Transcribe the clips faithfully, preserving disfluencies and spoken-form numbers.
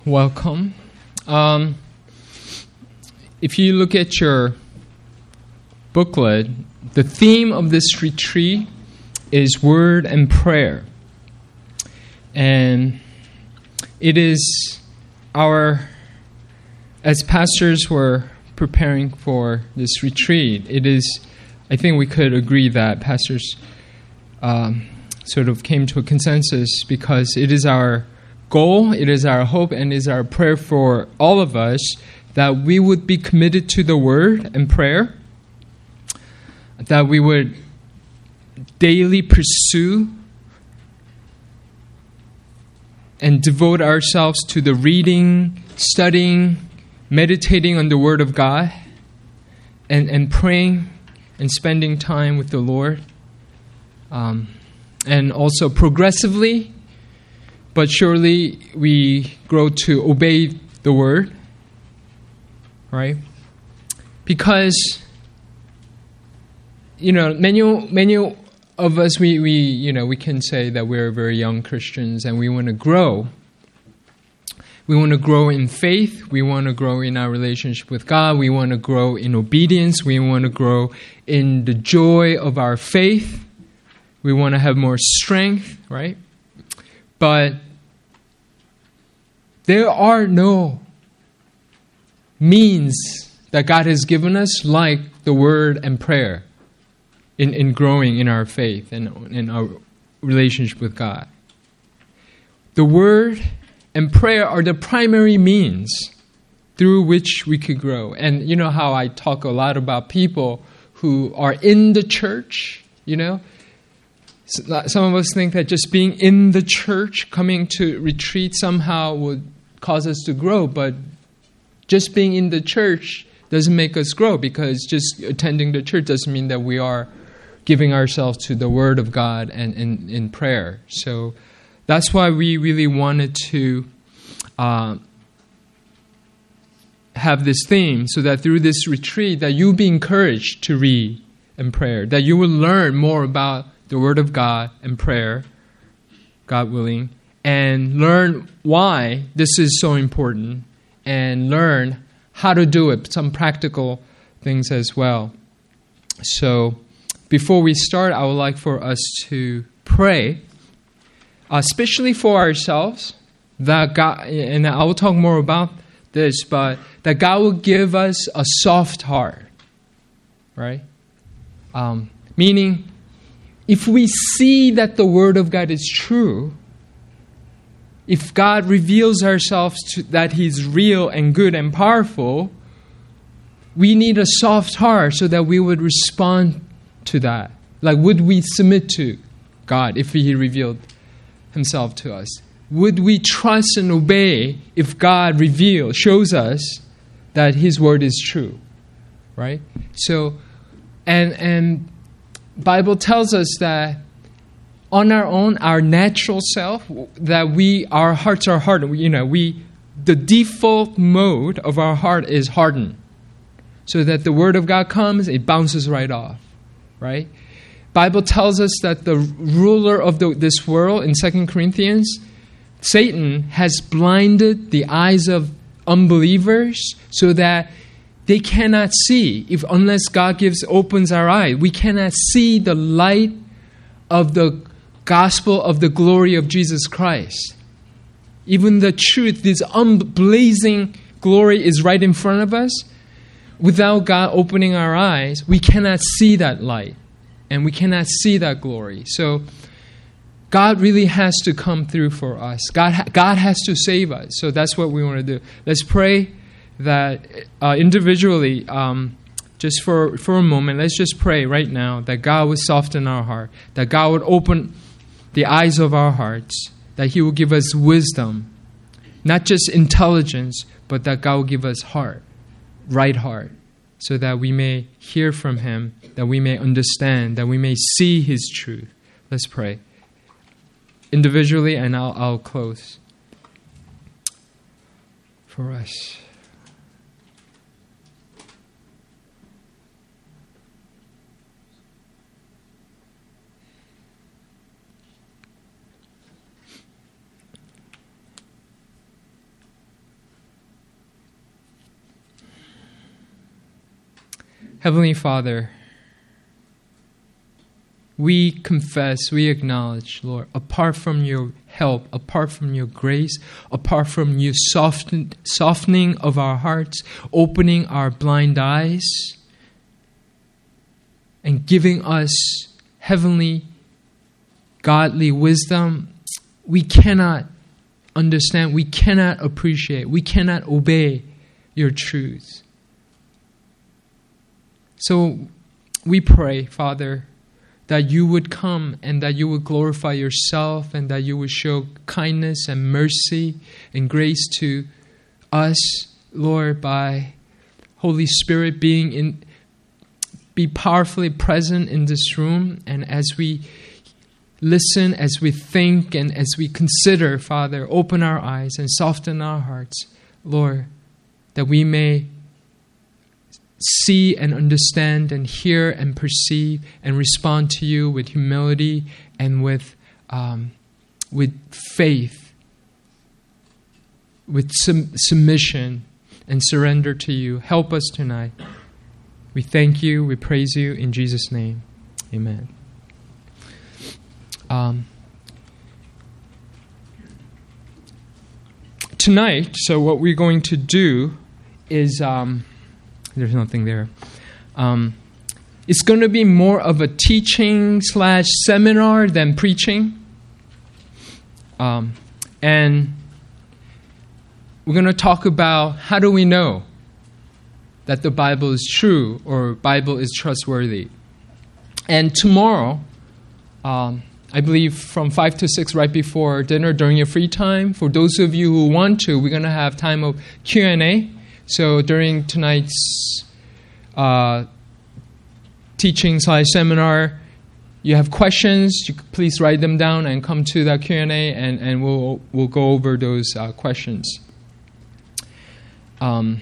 Welcome. Um, if you look at your booklet, the theme of this retreat is word and prayer. And it is our, as pastors were preparing for this retreat, it is, I think we could agree that pastors um, sort of came to a consensus because it is our goal, it is our hope, and it is our prayer for all of us that we would be committed to the word and prayer, that we would daily pursue and devote ourselves to the reading, studying, meditating on the Word of God, and, and praying and spending time with the Lord. Um, and also progressively, but surely we grow to obey the Word, right? Because, you know, many many of us, we, we you know, we can say that we're very young Christians and we want to grow. We want to grow in faith. We want to grow in our relationship with God. We want to grow in obedience. We want to grow in the joy of our faith. We want to have more strength, right? But there are no means that God has given us like the word and prayer in, in growing in our faith and in our relationship with God. The word and prayer are the primary means through which we could grow. And you know how I talk a lot about people who are in the church, you know? Some of us think that just being in the church, coming to retreat somehow would cause us to grow, but just being in the church doesn't make us grow, because just attending the church doesn't mean that we are giving ourselves to the Word of God and in prayer. So that's why we really wanted to uh, have this theme, so that through this retreat that you'll be encouraged to read and pray, that you will learn more about the Word of God and prayer, God willing, and learn why this is so important, and learn how to do it, some practical things as well. So before we start, I would like for us to pray, especially for ourselves, that God, and I will talk more about this, but that God will give us a soft heart, right? Um, meaning, if we see that the Word of God is true, if God reveals ourselves to, that He's real and good and powerful, we need a soft heart so that we would respond to that. Like, would we submit to God if He revealed Himself to us? Would we trust and obey if God reveals, shows us that His Word is true? Right? So, and and Bible tells us that on our own, our natural self, that we, our hearts are hardened. You know, we, the default mode of our heart is hardened. So that the Word of God comes, it bounces right off, right? Bible tells us that the ruler of the, this world, in Second Corinthians, Satan has blinded the eyes of unbelievers so that they cannot see, if unless God gives opens our eye, we cannot see the light of the gospel of the glory of Jesus Christ. Even the truth, this unblazing glory is right in front of us. Without God opening our eyes, we cannot see that light, and we cannot see that glory. So God really has to come through for us. God, God has to save us. So that's what we want to do. Let's pray that uh, individually, um, just for, for a moment, let's just pray right now that God would soften our heart, that God would open the eyes of our hearts, that He will give us wisdom, not just intelligence, but that God will give us heart, right heart, so that we may hear from Him, that we may understand, that we may see His truth. Let's pray. Individually, and I'll, I'll close for us. Heavenly Father, we confess, we acknowledge, Lord, apart from your help, apart from your grace, apart from you soften, softening of our hearts, opening our blind eyes, and giving us heavenly, godly wisdom, we cannot understand, we cannot appreciate, we cannot obey your truths. So we pray, Father, that you would come and that you would glorify yourself and that you would show kindness and mercy and grace to us, Lord, by Holy Spirit being in, be powerfully present in this room. And as we listen, as we think, and as we consider, Father, open our eyes and soften our hearts, Lord, that we may see and understand and hear and perceive and respond to you with humility and with um, with faith, with sum- submission and surrender to you. Help us tonight. We thank you. We praise you in Jesus' name. Amen. Um, tonight, so what we're going to do is... Um, There's nothing there. Um, it's going to be more of a teaching slash seminar than preaching. Um, and we're going to talk about how do we know that the Bible is true or Bible is trustworthy. And tomorrow, um, I believe from five to six right before dinner during your free time, for those of you who want to, we're going to have time of Q and A. So during tonight's uh, teaching slash seminar, you have questions, you please write them down and come to that Q and A, and, and we'll we'll go over those uh, questions. Um,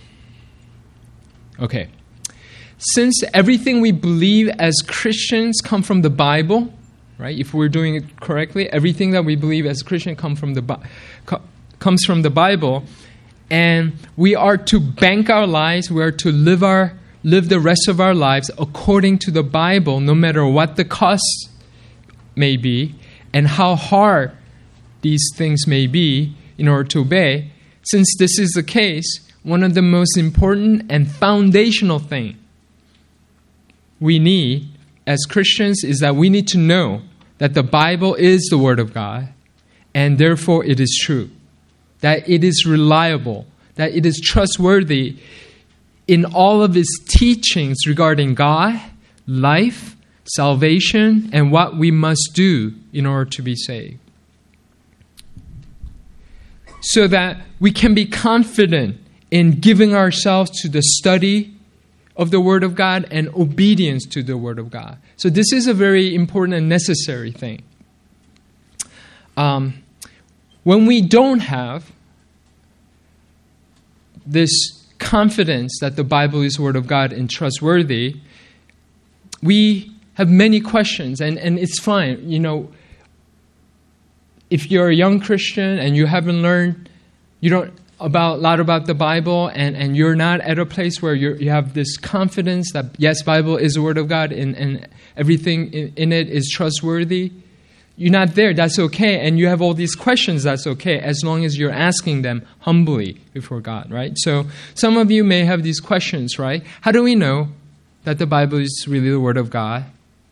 okay. Since everything we believe as Christians come from the Bible, right? If we're doing it correctly, everything that we believe as Christians come from the co- comes from the Bible. And we are to bank our lives, we are to live our live the rest of our lives according to the Bible, no matter what the cost may be and how hard these things may be in order to obey. Since this is the case, one of the most important and foundational things we need as Christians is that we need to know that the Bible is the Word of God, and therefore it is true. That it is reliable, that it is trustworthy in all of its teachings regarding God, life, salvation, and what we must do in order to be saved. So that we can be confident in giving ourselves to the study of the Word of God and obedience to the Word of God. So this is a very important and necessary thing. Um, when we don't have this confidence that the Bible is the Word of God and trustworthy, we have many questions, and, and it's fine. You know, if you're a young Christian and you haven't learned, you don't about a lot about the Bible, and, and you're not at a place where you you have this confidence that yes, Bible is the Word of God and, and everything in, in it is trustworthy. You're not there, that's okay. And you have all these questions, that's okay, as long as you're asking them humbly before God, right? So some of you may have these questions, right? How do we know that the Bible is really the Word of God?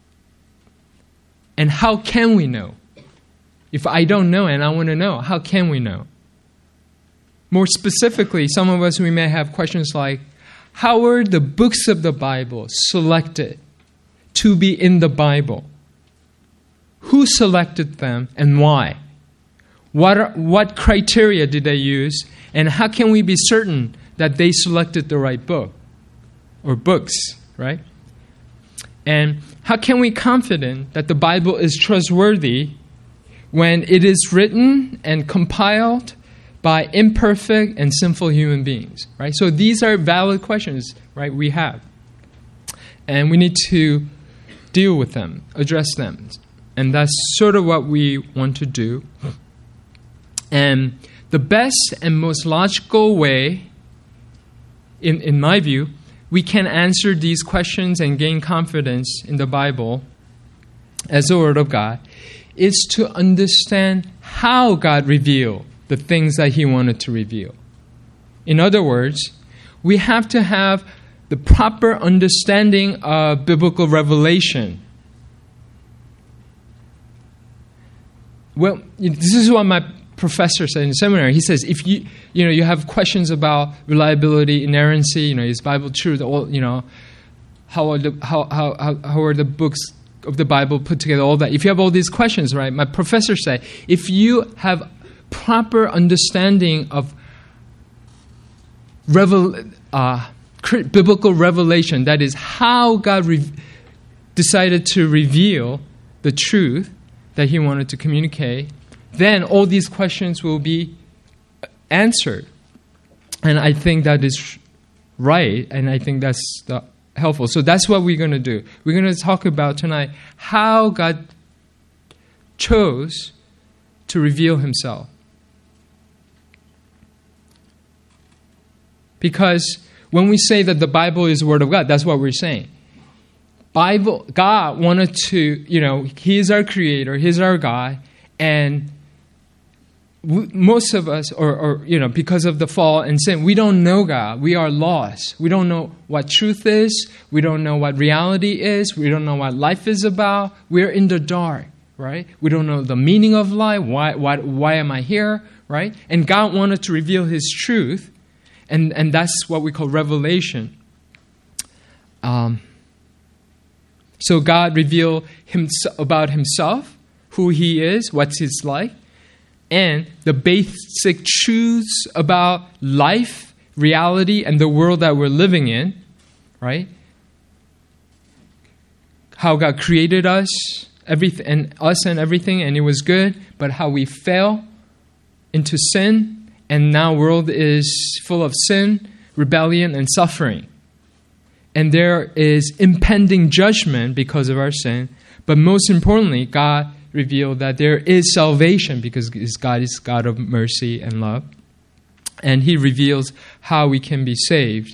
And how can we know? If I don't know and I want to know, how can we know? More specifically, some of us, we may have questions like, how were the books of the Bible selected to be in the Bible? Who selected them and why? What are, what criteria did they use? And how can we be certain that they selected the right book or books, right? And how can we be confident that the Bible is trustworthy when it is written and compiled by imperfect and sinful human beings, right? So these are valid questions, right, we have. And we need to deal with them, address them. And that's sort of what we want to do. And the best and most logical way, in, in my view, we can answer these questions and gain confidence in the Bible as the Word of God is to understand how God revealed the things that He wanted to reveal. In other words, we have to have the proper understanding of biblical revelation. Well, this is what my professor said in seminary. He says, if you you know you have questions about reliability, inerrancy, you know, is Bible true? All you know, how are the how how how are the books of the Bible put together? All that. If you have all these questions, right? My professor said, if you have proper understanding of revel uh, biblical revelation, that is how God re- decided to reveal the truth that He wanted to communicate, then all these questions will be answered. And I think that is right, and I think that's the, helpful. So that's what we're going to do. We're going to talk about tonight how God chose to reveal Himself. Because when we say that the Bible is the Word of God, that's what we're saying. Bible, God wanted to, you know, He is our Creator, He's our God, and we, most of us, or, or, you know, because of the fall and sin, we don't know God. We are lost. We don't know what truth is. We don't know what reality is. We don't know what life is about. We're in the dark, right? We don't know the meaning of life. Why, why, why am I here, right? And God wanted to reveal His truth, and, and that's what we call revelation. Um, so God revealed himself, about Himself, who He is, what's He's like, and the basic truths about life, reality, and the world that we're living in, right? How God created us, everything, and us and everything, and it was good, but how we fell into sin, and now world is full of sin, rebellion, and suffering. And there is impending judgment because of our sin, but most importantly, God revealed that there is salvation because God is God of mercy and love. And He reveals how we can be saved.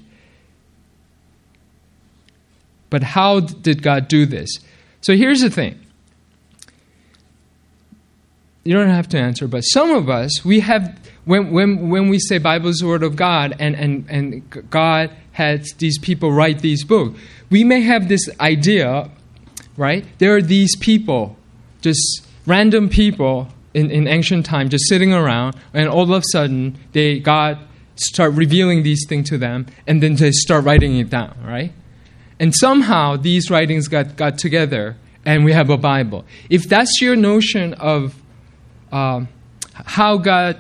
But how did God do this? So here's the thing. You don't have to answer, but some of us, we have, when when when we say Bible is the Word of God and, and, and God had these people write these books, we may have this idea, right? There are these people, just random people in, in ancient time just sitting around, and all of a sudden they God start revealing these things to them, and then they start writing it down, right? And somehow these writings got, got together and we have a Bible. If that's your notion of um, how God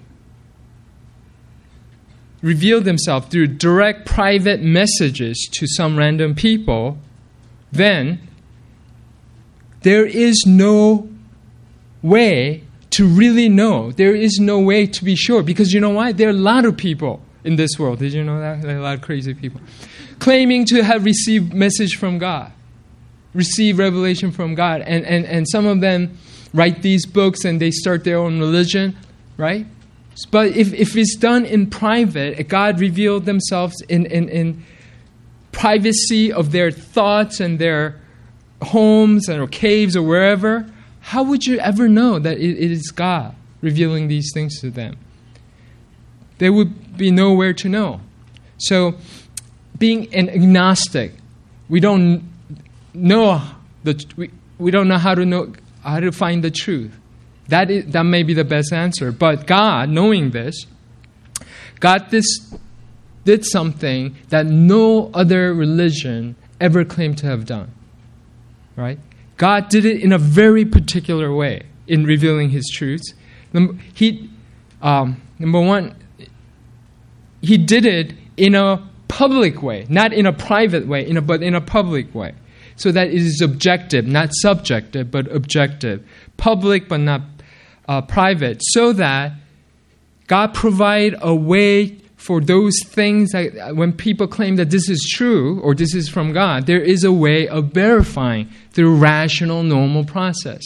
revealed Himself through direct private messages to some random people, then there is no way to really know. There is no way to be sure. Because you know why? There are a lot of people in this world. Did you know that? There are a lot of crazy people. Claiming to have received message from God. Received revelation from God. And, and, and some of them write these books and they start their own religion. Right? But if, if it's done in private, God revealed themselves in, in, in privacy of their thoughts and their homes or caves or wherever, how would you ever know that it, it is God revealing these things to them? There would be nowhere to know. So, being an agnostic, we don't know the we, we don't know how to know how to find the truth. That is, that may be the best answer. But God, knowing this, God this did something that no other religion ever claimed to have done. Right? God did it in a very particular way in revealing His truths. He, um, number one, He did it in a public way, not in a private way, in a, but in a public way. So that it is objective, not subjective, but objective. Public, but not uh, private. So that God provide a way for those things that when people claim that this is true or this is from God, there is a way of verifying through rational, normal process,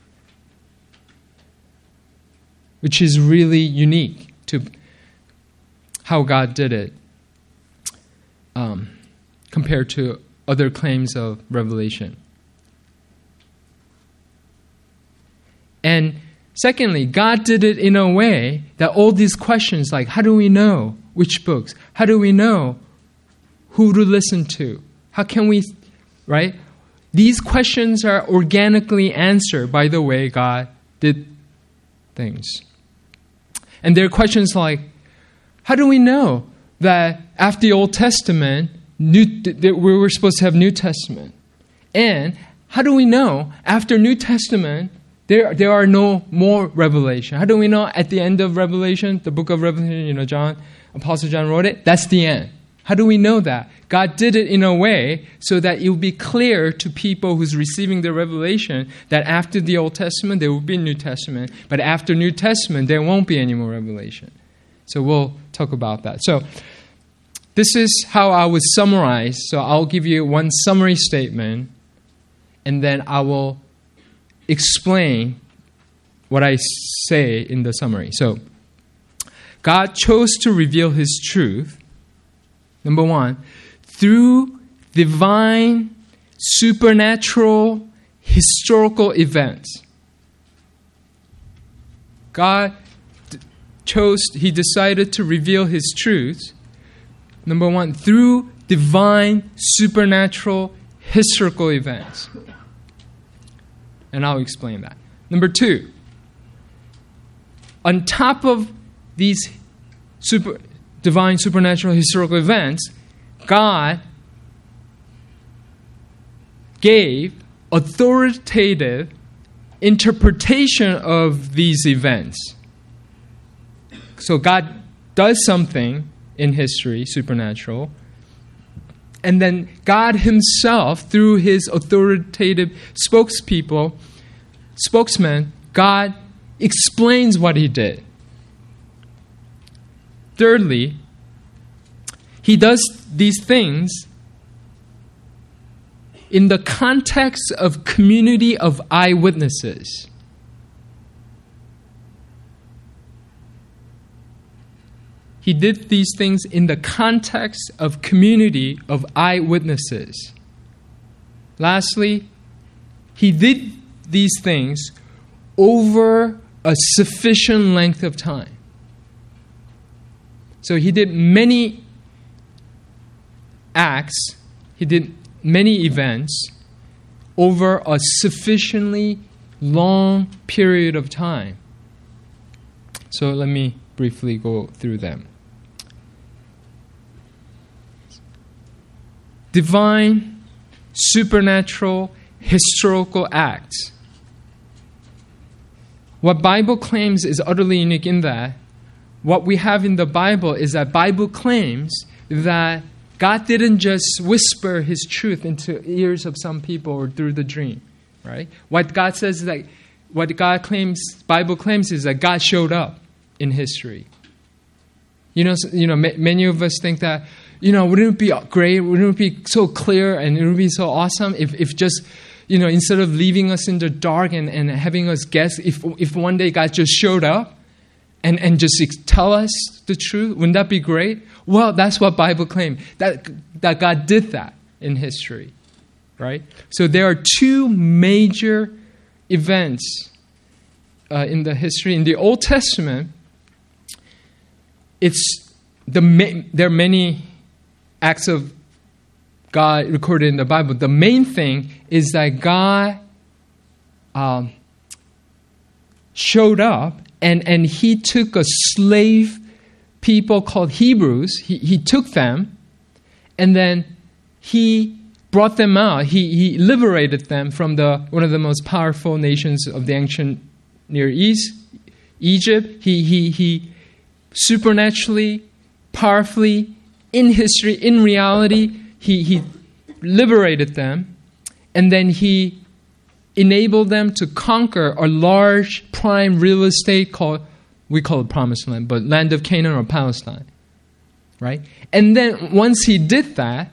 which is really unique to how God did it. Um, compared to other claims of revelation. And secondly, God did it in a way that all these questions like, how do we know which books? How do we know who to listen to? How can we, right? These questions are organically answered by the way God did things. And there are questions like, how do we know that after the Old Testament, New, that we were supposed to have New Testament? And how do we know after New Testament, there, there are no more revelation? How do we know at the end of Revelation, the book of Revelation, you know, John, Apostle John wrote it, that's the end? How do we know that? God did it in a way so that it will be clear to people who's receiving the revelation that after the Old Testament, there will be New Testament. But after New Testament, there won't be any more revelation. So we'll talk about that. So this is how I would summarize. So I'll give you one summary statement, and then I will explain what I say in the summary. So God chose to reveal His truth, number one, through divine, supernatural, historical events. God d- chose, He decided to reveal His truth, number one, through divine, supernatural, historical events. And I'll explain that. Number two, on top of these super, divine, supernatural, historical events, God gave authoritative interpretation of these events. So God does something in history, supernatural, and then God Himself, through His authoritative spokespeople, spokesman, God explains what He did. Thirdly, He does these things in the context of community of eyewitnesses. He did these things in the context of community of eyewitnesses. Lastly, He did these things over a sufficient length of time. So He did many acts, He did many events over a sufficiently long period of time. So let me briefly go through them. Divine, supernatural, historical acts. What Bible claims is utterly unique in that what we have in the Bible is that Bible claims that God didn't just whisper His truth into ears of some people or through the dream, right? What God says is that, what God claims, Bible claims is that God showed up in history. You know, you know, many of us think that, you know, wouldn't it be great, wouldn't it be so clear and it would be so awesome if, if just, you know, instead of leaving us in the dark and, and having us guess, if if one day God just showed up and, and just tell us the truth, wouldn't that be great? Well, that's what Bible claims, that, that God did that in history, right? So there are two major events uh, in the history. In the Old Testament, it's the ma- there are many acts of God recorded in the Bible. The main thing is that God um, showed up and, and He took a slave people called Hebrews. He, he took them and then He brought them out. He, he liberated them from the one of the most powerful nations of the ancient Near East, Egypt. He, he, he supernaturally, powerfully, in history, in reality, He, he liberated them, and then He enabled them to conquer a large prime real estate called, we call it Promised Land, but land of Canaan or Palestine, right? And then once He did that,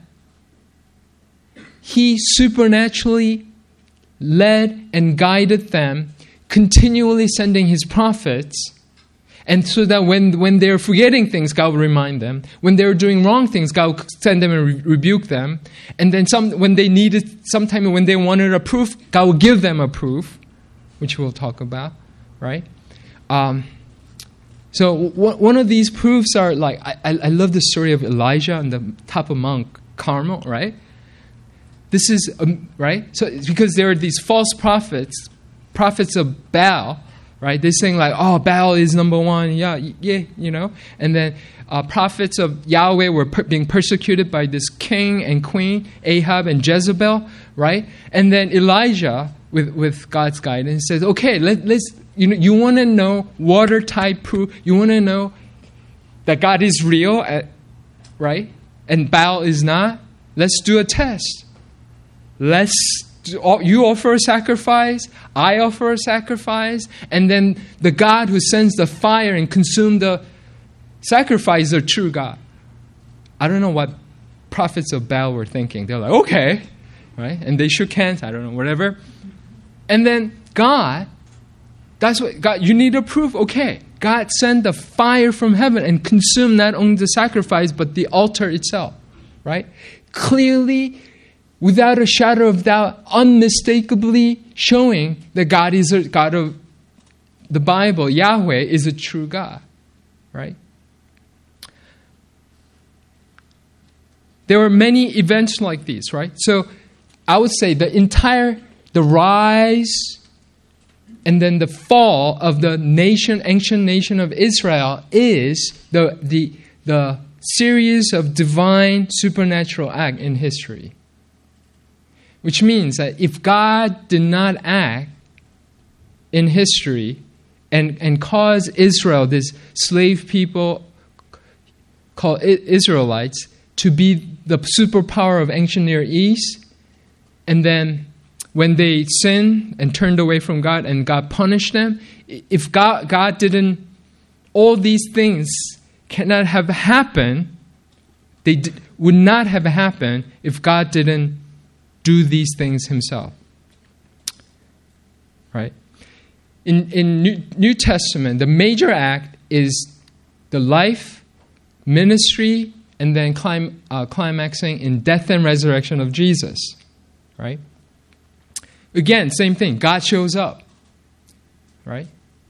He supernaturally led and guided them, continually sending His prophets, And so that when, when they're forgetting things, God will remind them. When they're doing wrong things, God will send them and re- rebuke them. And then some, when they needed, sometime when they wanted a proof, God will give them a proof, which we'll talk about, right? Um, so w- one of these proofs are like, I, I love the story of Elijah on the top of Mount Carmel, right? This is, um, right? So it's because there are these false prophets, prophets of Baal, right? They're saying like, oh, Baal is number one, yeah, yeah, you know. And then uh, prophets of Yahweh were per- being persecuted by this king and queen, Ahab and Jezebel, right? And then Elijah, with, with God's guidance, says, okay, let, let's, you know, you want to know watertight proof, you want to know that God is real, at, right? And Baal is not? Let's do a test. Let's You offer a sacrifice, I offer a sacrifice, and then the God who sends the fire and consumes the sacrifice is the true God. I don't know what prophets of Baal were thinking. They're like, okay, right? And they shook hands, I don't know, whatever. And then God, that's what, God, you need a proof? Okay. God sent the fire from heaven and consumed not only the sacrifice, but the altar itself, right? Clearly, without a shadow of doubt, unmistakably showing that God is a God of the Bible, Yahweh is a true God, right? There were many events like these, right? So I would say the entire, the rise and then the fall of the nation, ancient nation of Israel is the the the series of divine supernatural acts in history. Which means that if God did not act in history and, and cause Israel, this slave people called Israelites, to be the superpower of ancient Near East, and then when they sinned and turned away from God and God punished them, if God, God didn't, all these things cannot have happened, they d- would not have happened if God didn't do these things himself, right? In in New, New Testament, the major act is the life, ministry, and then clim, uh, climaxing in death and resurrection of Jesus, right? Again, same thing. God shows up, right?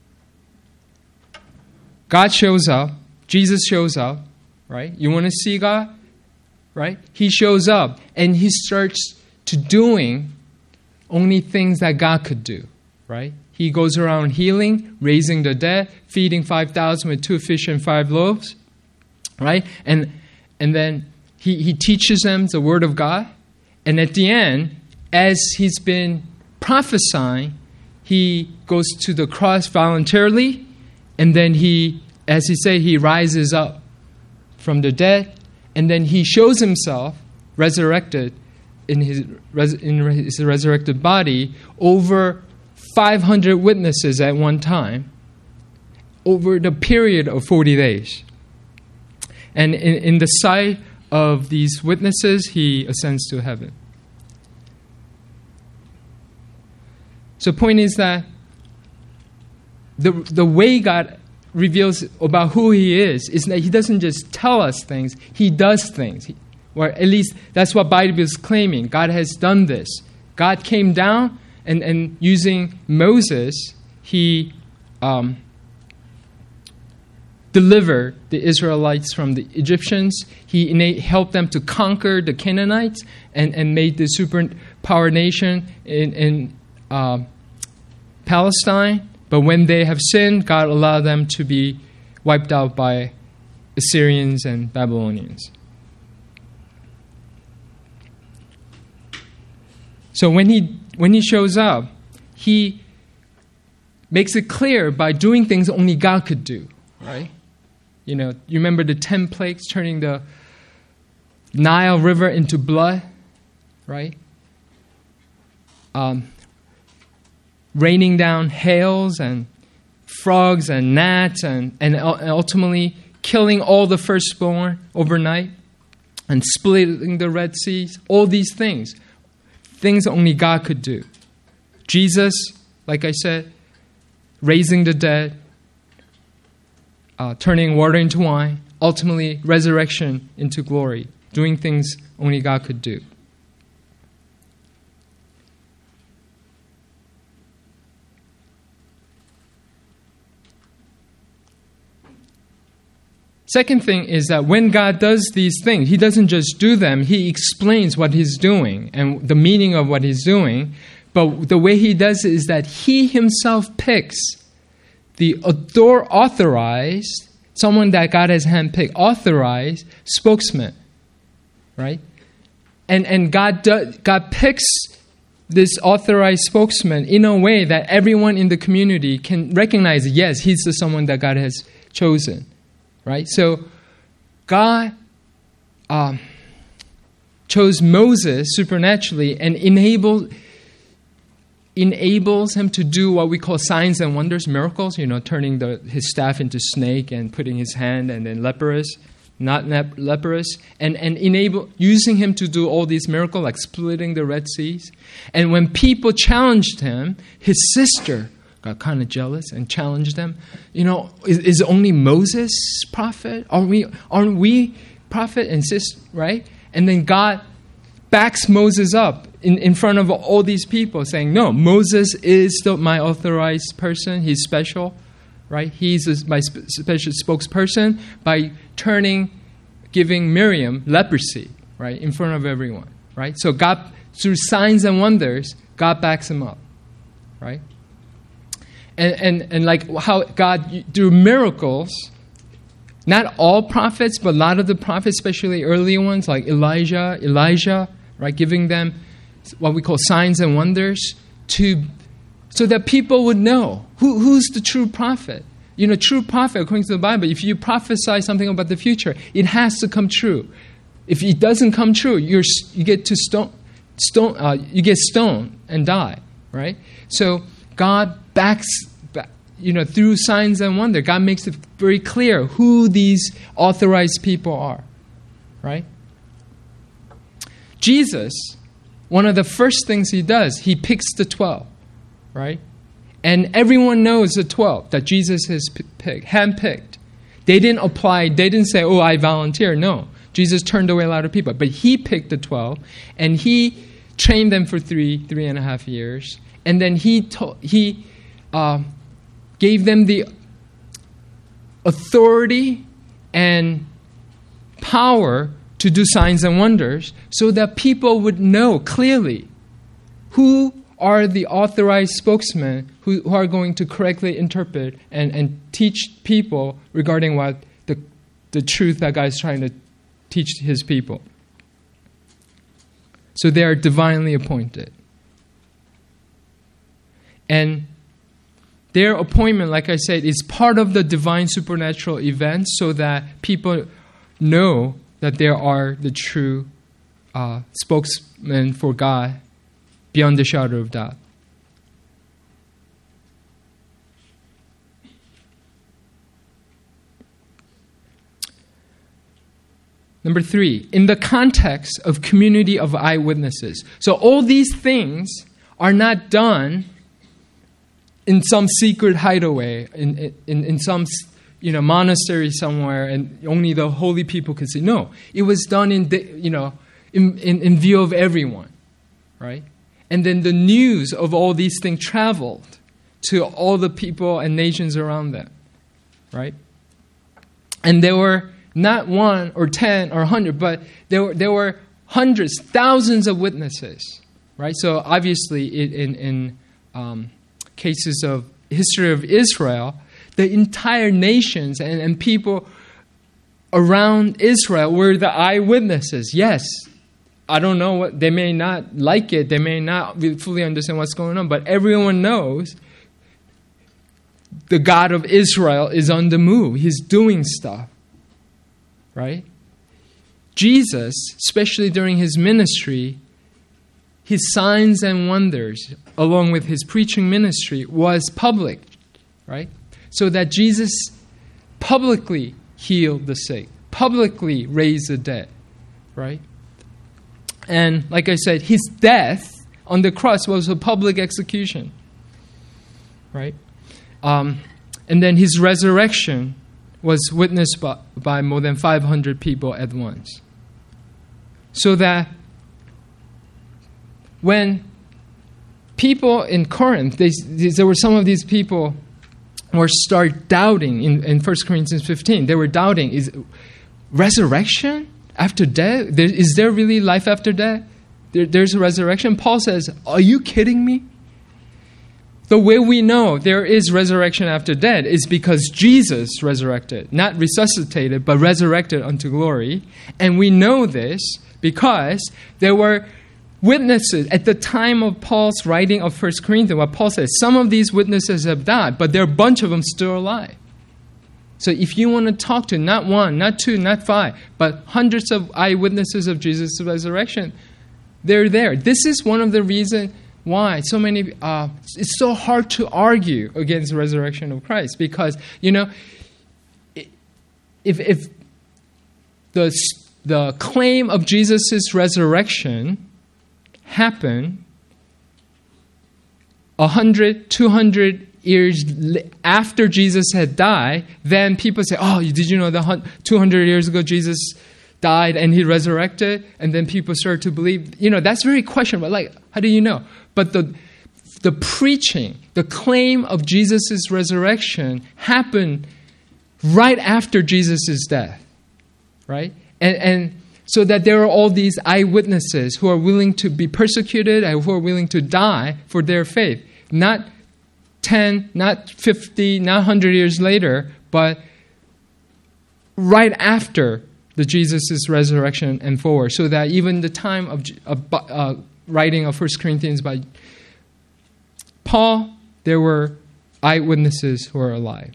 God shows up. Jesus shows up, right? You want to see God, right? He shows up and he starts to doing only things that God could do, right? He goes around healing, raising the dead, feeding five thousand with two fish and five loaves, right? And and then he, he teaches them the word of God. And at the end, as he's been prophesying, he goes to the cross voluntarily. And then he, as he said, he rises up from the dead. And then he shows himself resurrected in his in his resurrected body over five hundred witnesses at one time over the period of forty days. And in, in the sight of these witnesses, he ascends to heaven. So the point is that the the way God reveals about who he is is that he doesn't just tell us things, he does things. He, Or at least that's what Bible is claiming. God has done this. God came down and, and using Moses, he um, delivered the Israelites from the Egyptians. He ina- helped them to conquer the Canaanites and, and made the superpower nation in, in uh, Palestine. But when they have sinned, God allowed them to be wiped out by Assyrians and Babylonians. So when he when he shows up, he makes it clear by doing things only God could do, right? You know, you remember the ten plagues turning the Nile River into blood, right? Um, raining down hails and frogs and gnats and, and ultimately killing all the firstborn overnight and splitting the Red Seas, all these things. Things only God could do. Jesus, like I said, raising the dead, uh, turning water into wine, ultimately resurrection into glory, doing things only God could do. Second thing is that when God does these things, He doesn't just do them, He explains what He's doing and the meaning of what He's doing. But the way He does it is that He Himself picks the author- authorized, someone that God has handpicked, authorized spokesman, right? And and God do, God picks this authorized spokesman in a way that everyone in the community can recognize, yes, he's the someone that God has chosen. Right? So God um, chose Moses supernaturally and enabled, enables him to do what we call signs and wonders, miracles, you know, turning the, his staff into snake and putting his hand and then leprous, not nep- leprous, and, and enable using him to do all these miracles like splitting the Red Seas. And when people challenged him, his sister got kind of jealous and challenged them. You know, is, is only Moses prophet? Are we, aren't we prophet and sis, right? And then God backs Moses up in, in front of all these people saying, no, Moses is the, my authorized person. He's special, right? He's a, my spe- special spokesperson by turning, giving Miriam leprosy, right, in front of everyone, right? So God, through signs and wonders, God backs him up, right? And, and and like how God, through miracles, not all prophets, but a lot of the prophets, especially early ones like Elijah, Elijah, right, giving them what we call signs and wonders to, so that people would know who who's the true prophet. You know, true prophet, according to the Bible, if you prophesy something about the future, it has to come true. If it doesn't come true, you're you get to stone, stone, uh, you get stoned and die, right? So God backs, you know, through signs and wonder, God makes it very clear who these authorized people are, right? Jesus, one of the first things he does, he picks the twelve, right? And everyone knows the twelve that Jesus has picked, handpicked. They didn't apply, they didn't say, oh, I volunteer. No, Jesus turned away a lot of people. But he picked the twelve, and he trained them for three, three and a half years. And then he told, he uh, gave them the authority and power to do signs and wonders so that people would know clearly who are the authorized spokesmen who, who are going to correctly interpret and, and teach people regarding what the, the truth that God is trying to teach his people. So they are divinely appointed. And their appointment, like I said, is part of the divine supernatural event so that people know that there are the true uh, spokesmen for God beyond the shadow of doubt. Number three, in the context of community of eyewitnesses. So all these things are not done in some secret hideaway, in, in, in some you know monastery somewhere, and only the holy people could see. No, it was done in the, you know in, in, in view of everyone, right? And then the news of all these things traveled to all the people and nations around them, right? And there were not one or ten or a hundred, but there were there were hundreds, thousands of witnesses, right? So obviously, in in um, cases of history of Israel, the entire nations and, and people around Israel were the eyewitnesses. Yes, I don't know what they may not like it, they may not fully understand what's going on, but everyone knows the God of Israel is on the move. He's doing stuff. Right? Jesus, especially during his ministry, his signs and wonders, along with his preaching ministry, was public, right? So that Jesus publicly healed the sick, publicly raised the dead, right? And like I said, his death on the cross was a public execution, right? Um, and then his resurrection was witnessed by, by more than five hundred people at once. So that when people in Corinth, they, there were some of these people were start doubting in, in First Corinthians fifteen. They were doubting, is resurrection after death? There, is there really life after death? There, there's a resurrection? Paul says, are you kidding me? The way we know there is resurrection after death is because Jesus resurrected, not resuscitated, but resurrected unto glory. And we know this because there were witnesses at the time of Paul's writing of First Corinthians. What Paul says, some of these witnesses have died, but there are a bunch of them still alive. So if you want to talk to not one, not two, not five, but hundreds of eyewitnesses of Jesus' resurrection, they're there. This is one of the reasons why so many, uh, it's so hard to argue against the resurrection of Christ. Because, you know, if, if the, the claim of Jesus' resurrection happened one hundred, two hundred years after Jesus had died, then people say, oh, did you know that two hundred years ago Jesus died and he resurrected? And then people start to believe. You know, that's very questionable. Like, how do you know? But the the preaching, the claim of Jesus' resurrection happened right after Jesus' death, right? And and so that there are all these eyewitnesses who are willing to be persecuted and who are willing to die for their faith. Not ten, not fifty, not one hundred years later, but right after the Jesus' resurrection and forward. So that even the time of uh, uh, writing of First Corinthians by Paul, there were eyewitnesses who are alive.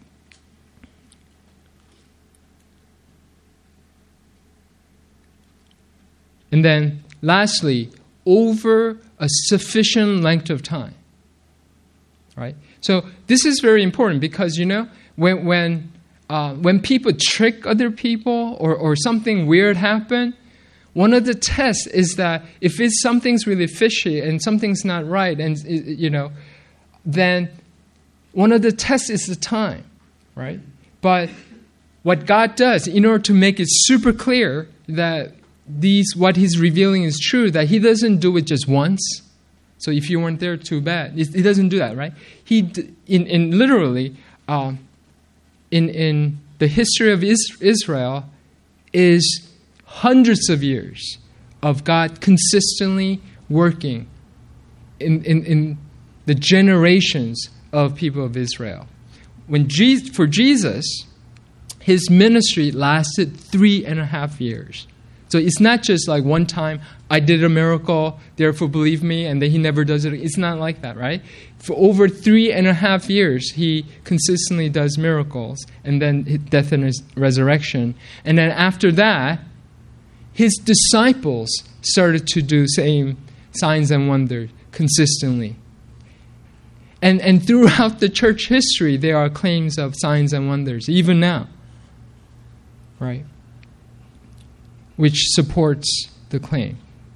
And then, lastly, over a sufficient length of time. Right? So this is very important because, you know, when when uh, when people trick other people or, or something weird happen, one of the tests is that if it's something's really fishy and something's not right, and you know, then one of the tests is the time, right? But what God does, in order to make it super clear that these what He's revealing is true, that He doesn't do it just once. So if you weren't there, too bad. He doesn't do that, right? He, in in literally, um, in in the history of Israel, is hundreds of years of God consistently working in in, in the generations of people of Israel. When Jesus, for Jesus, His ministry lasted three and a half years. So it's not just like one time, I did a miracle, therefore believe me, and then He never does it. It's not like that, right? For over three and a half years, He consistently does miracles, and then death and His resurrection. And then after that, His disciples started to do same signs and wonders consistently. And, and throughout the church history, there are claims of signs and wonders, even now, right? Which supports the claim.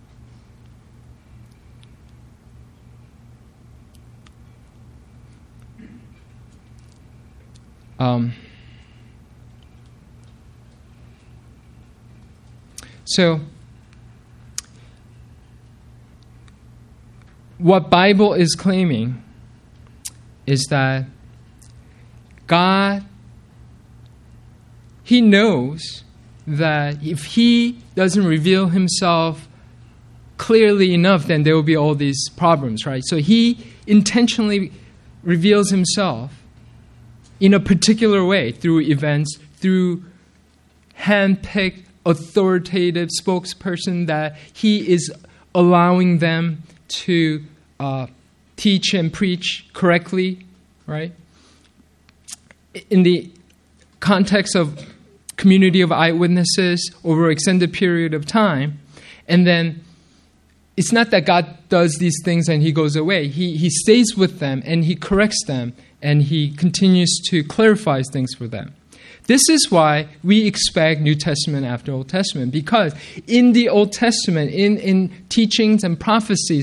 Um, so, what Bible is claiming is that God, He knows that if He doesn't reveal Himself clearly enough, then there will be all these problems, right? So He intentionally reveals Himself in a particular way through events, through hand-picked, authoritative spokesperson that He is allowing them to uh, teach and preach correctly, right? In the context of community of eyewitnesses over an extended period of time. And then it's not that God does these things and He goes away. He He stays with them and He corrects them and He continues to clarify things for them. This is why we expect New Testament after Old Testament, because in the Old Testament, in, in teachings and prophecies,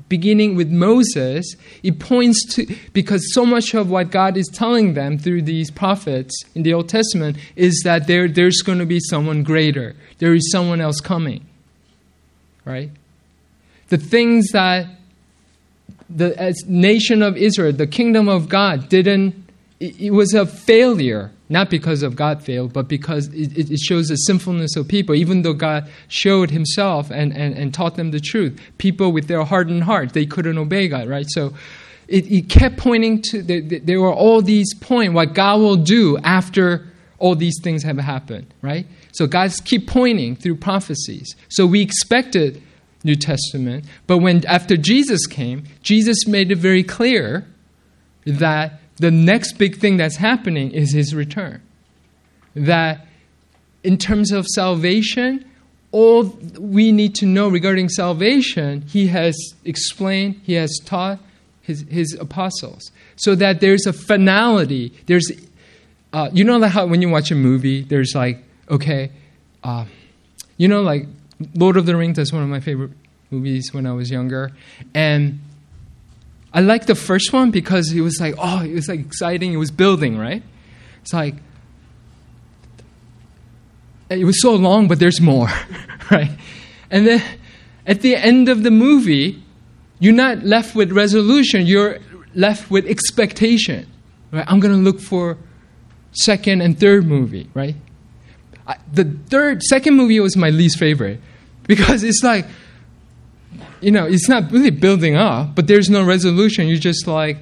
beginning with Moses, it points to, because so much of what God is telling them through these prophets in the Old Testament is that there, there's going to be someone greater. There is someone else coming. Right? The things that the as nation of Israel, the kingdom of God, didn't, it, it was a failure. Not because of God failed, but because it, it shows the sinfulness of people. Even though God showed himself and, and, and taught them the truth, people with their hardened heart, they couldn't obey God, right? So it, it kept pointing to, the, the, there were all these points, what God will do after all these things have happened, right? So God's keep pointing through prophecies. So we expected New Testament, but when after Jesus came, Jesus made it very clear that the next big thing that's happening is his return. That in terms of salvation, all we need to know regarding salvation, he has explained, he has taught his, his apostles. So that there's a finality. There's, uh, you know how when you watch a movie, there's like, okay, uh, you know like Lord of the Rings, that's one of my favorite movies when I was younger. And I liked the first one because it was like, oh, it was like exciting. It was building, right? It's like, it was so long, but there's more, right? And then at the end of the movie, you're not left with resolution. You're left with expectation, right? I'm going to look for second and third movie, right? I, the third, second movie was my least favorite because it's like, you know, it's not really building up, but there's no resolution. You just like,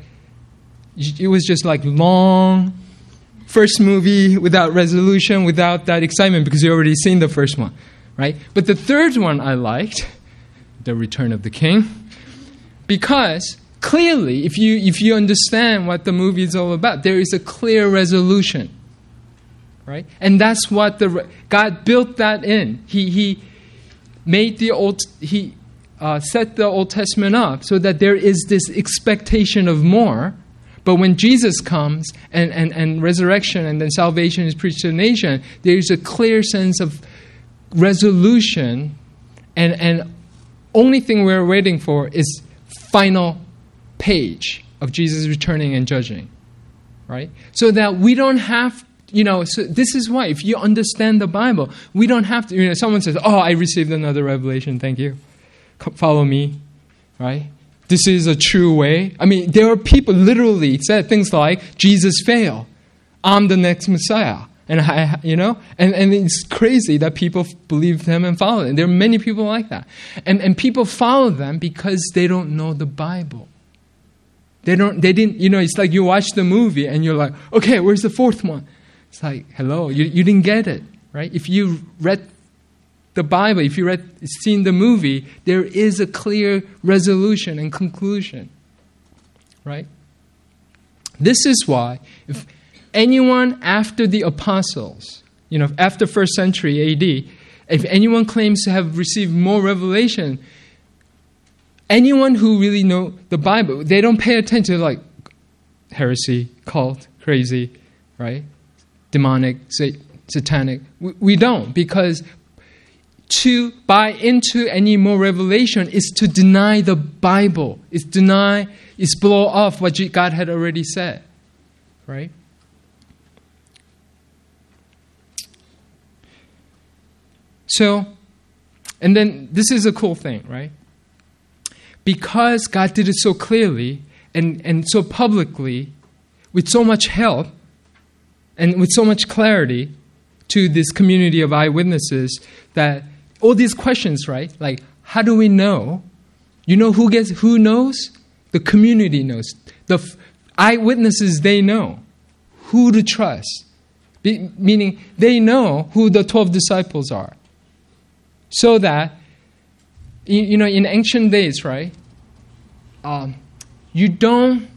it was just like long first movie without resolution, without that excitement because you already seen the first one, right? But the third one I liked, The Return of the King, because clearly, if you if you understand what the movie is all about, there is a clear resolution, right? And that's what the God built that in. He he made the old he. Uh, set the Old Testament up so that there is this expectation of more. But when Jesus comes and, and, and resurrection and then salvation is preached to the nation, there is a clear sense of resolution, and and only thing we're waiting for is final page of Jesus returning and judging, right? So that we don't have, you know, so this is why if you understand the Bible, we don't have to, you know, someone says, oh, I received another revelation, thank you. Follow me, right? This is a true way. I mean, there are people literally said things like, Jesus failed. I'm the next Messiah. And, I, you know, and, and it's crazy that people believe them and follow them. There are many people like that. And, and people follow them because they don't know the Bible. They don't, they didn't, you know, it's like you watch the movie and you're like, okay, where's the fourth one? It's like, hello, you, you didn't get it, right? If you read the Bible, if you read, seen the movie, there is a clear resolution and conclusion, right? This is why if anyone after the apostles, you know, after first century A D, if anyone claims to have received more revelation, anyone who really know the Bible, they don't pay attention to like heresy, cult, crazy, right? Demonic, satanic. We, we don't, because to buy into any more revelation is to deny the Bible. Is deny, is blow off what God had already said. Right? So, and then this is a cool thing, right? Because God did it so clearly and, and so publicly, with so much help and with so much clarity to this community of eyewitnesses, that all these questions, right? Like, how do we know? You know who gets who knows? The community knows. The f- eyewitnesses, they know who to trust. Be, meaning, they know who the twelve disciples are. So that, you, you know, in ancient days, right? Um, you don't.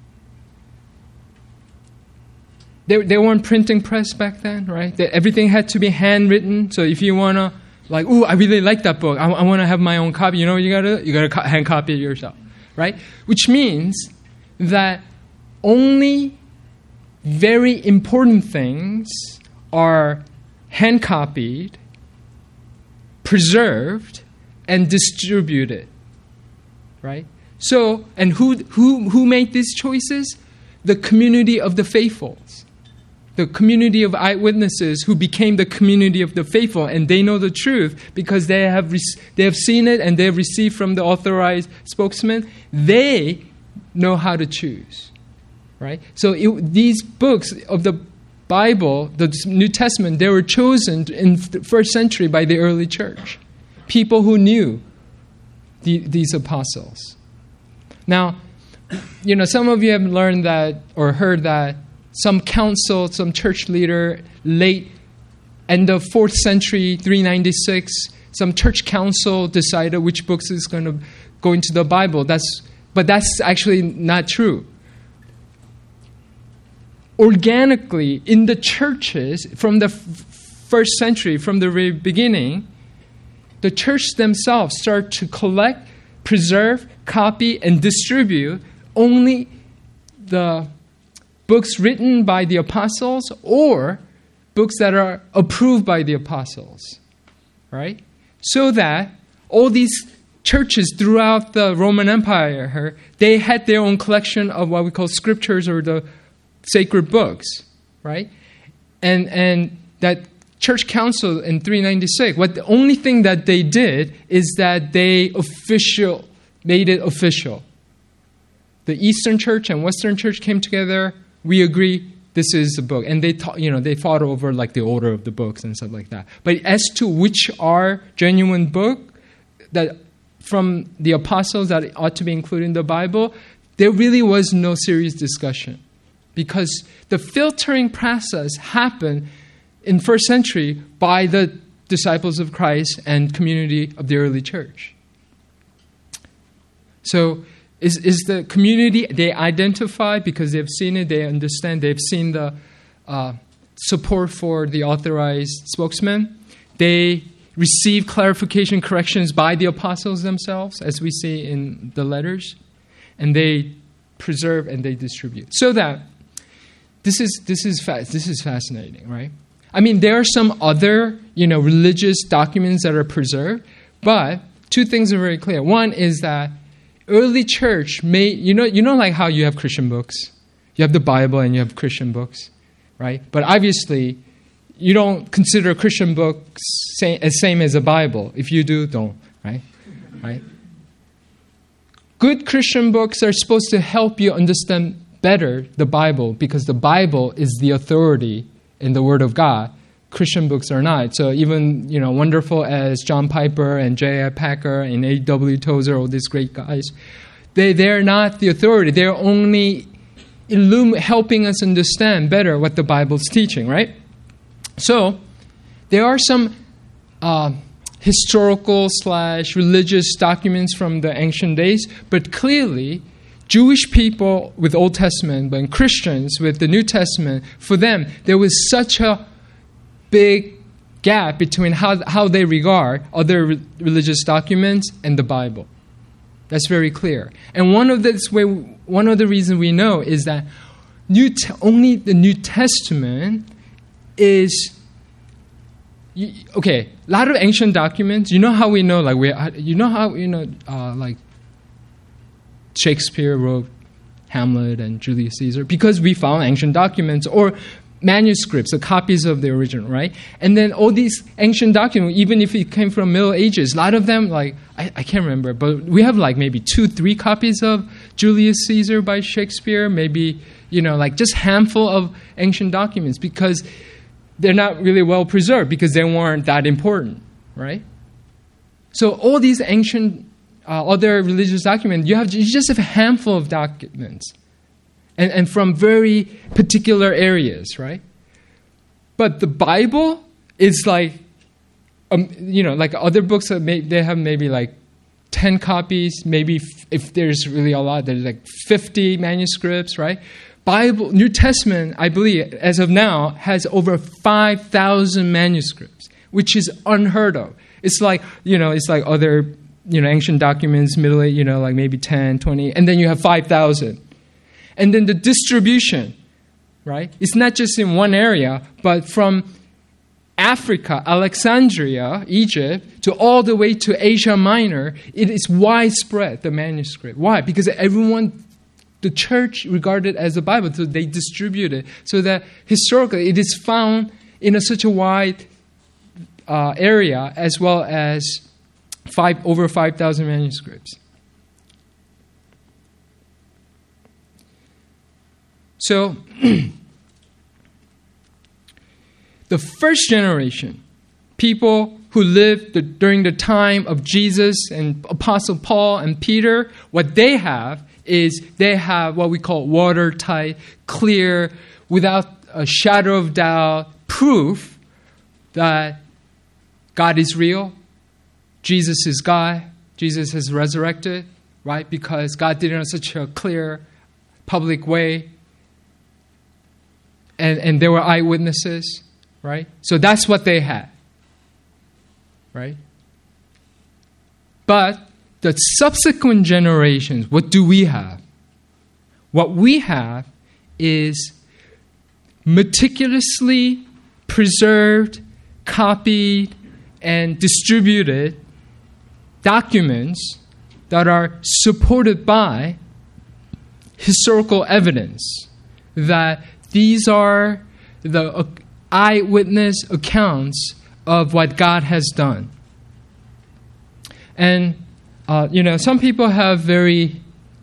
They they weren't printing press back then, right? They, everything had to be handwritten. So if you wanna. Like, ooh, I really like that book. I, I want to have my own copy. You know what you got to do? You got to co- hand copy it yourself, right? Which means that only very important things are hand copied, preserved, and distributed, right? So, and who who who made these choices? The community of the faithfuls. The community of eyewitnesses who became the community of the faithful, and they know the truth because they have re- they have seen it and they have received from the authorized spokesman. They know how to choose, right? So it, these books of the Bible, the New Testament, they were chosen in the first century by the early church, people who knew the, these apostles. Now, you know, some of you have learned that or heard that some council, some church leader, late end of fourth century, three ninety-six, some church council decided which books is going to go into the Bible. That's, but that's actually not true. Organically, in the churches, from the f- first century, from the very beginning, the church themselves start to collect, preserve, copy, and distribute only the books written by the apostles or books that are approved by the apostles, right? So that all these churches throughout the Roman Empire, they had their own collection of what we call scriptures or the sacred books, right? And and that church council in three ninety-six, what the only thing that they did is that they official made it official. The Eastern Church and Western Church came together. We agree this is a book, and they ta- you know they fought over like the order of the books and stuff like that. But as to which are genuine book that from the apostles that ought to be included in the Bible, there really was no serious discussion, because the filtering process happened in first century by the disciples of Christ and community of the early church. So is is the community, they identify because they've seen it, they understand, they've seen the uh, support for the authorized spokesman. They receive clarification, corrections by the apostles themselves, as we see in the letters, and they preserve and they distribute. So that this is this is fa- this is fascinating, right? I mean, there are some other, you know, religious documents that are preserved, but two things are very clear. One is that early church made, you know, you know, like how you have Christian books, you have the Bible and you have Christian books, right? But obviously, you don't consider Christian books same, as same as a Bible. If you do, don't, right? Right? Good Christian books are supposed to help you understand better the Bible, because the Bible is the authority in the Word of God. Christian books are not. So even, you know, wonderful as John Piper and J I Packer and A W Tozer, all these great guys, they, they're not the authority. They're only illum- helping us understand better what the Bible's teaching, right? So there are some uh, historical slash religious documents from the ancient days, but clearly Jewish people with Old Testament and Christians with the New Testament, for them, there was such a big gap between how, how they regard other re- religious documents and the Bible. That's very clear. And one of the way, one of the reasons we know is that New te- only the New Testament is, you, okay, a lot of ancient documents, you know how we know, like, we, you know how, you know, uh, like, Shakespeare wrote Hamlet and Julius Caesar, because we found ancient documents or manuscripts, or copies of the original, right? And then all these ancient documents, even if it came from Middle Ages, a lot of them, like, I, I can't remember, but we have like maybe two, three copies of Julius Caesar by Shakespeare, maybe, you know, like just handful of ancient documents, because they're not really well preserved, because they weren't that important, right? So all these ancient uh, other religious documents, you have you just have a handful of documents. And, and from very particular areas, right? But the Bible is like, um, you know, like other books, that may, they have maybe like ten copies, maybe f- if there's really a lot, there's like fifty manuscripts, right? Bible, New Testament, I believe, as of now, has over five thousand manuscripts, which is unheard of. It's like, you know, it's like other, you know, ancient documents, middle age, you know, like maybe ten, twenty, and then you have five thousand. And then the distribution, right? It's not just in one area, but from Africa, Alexandria, Egypt, to all the way to Asia Minor, it is widespread, the manuscript. Why? Because everyone, the church regarded it as the Bible, so they distribute it. So that historically it is found in a, such a wide uh, area, as well as five, over five thousand manuscripts. So, the first generation, people who lived the, during the time of Jesus and Apostle Paul and Peter, what they have is they have what we call watertight, clear, without a shadow of doubt, proof that God is real, Jesus is God, Jesus has resurrected, right? Because God did it in such a clear, public way. And, and there were eyewitnesses. Right? So that's what they had. Right? But the subsequent generations, what do we have? What we have is meticulously preserved, copied, and distributed documents that are supported by historical evidence that these are the eyewitness accounts of what God has done. And, uh, you know, some people have very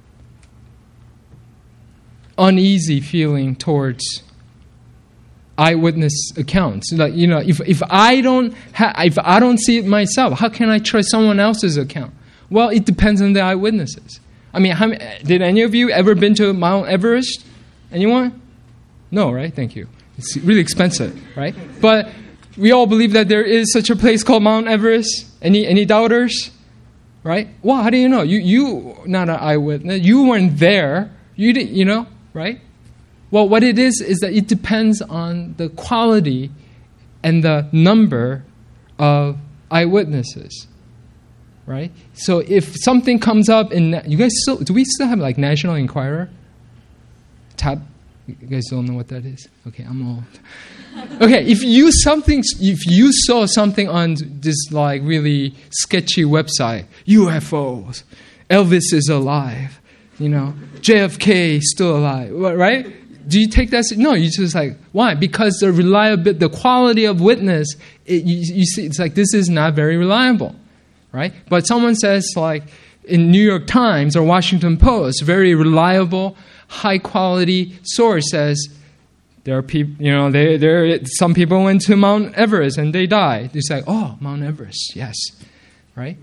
uneasy feeling towards eyewitness accounts. Like, you know, if if I don't ha- if I don't see it myself, how can I trust someone else's account? Well, it depends on the eyewitnesses. I mean, how, did any of you ever been to Mount Everest? Anyone? No, right? Thank you. It's really expensive, right? But we all believe that there is such a place called Mount Everest. Any any doubters? Right? Well, how do you know? You you not an eyewitness. You weren't there. You didn't. You know, right? Well, what it is is that it depends on the quality and the number of eyewitnesses, right? So if something comes up in, you guys still do we still have like National Enquirer? Tab. You guys don't know what that is? Okay, I'm old. Okay, if you something, if you saw something on this like really sketchy website, U F Os, Elvis is alive, you know, J F K is still alive, right? Do you take that? No, you just like, why? Because the reliability, the quality of witness, it, you, you see, it's like this is not very reliable, right? But someone says like in New York Times or Washington Post, very reliable, high quality source says there are people, you know, they there some people went to Mount Everest and they died. It's like, oh, Mount Everest, yes, right?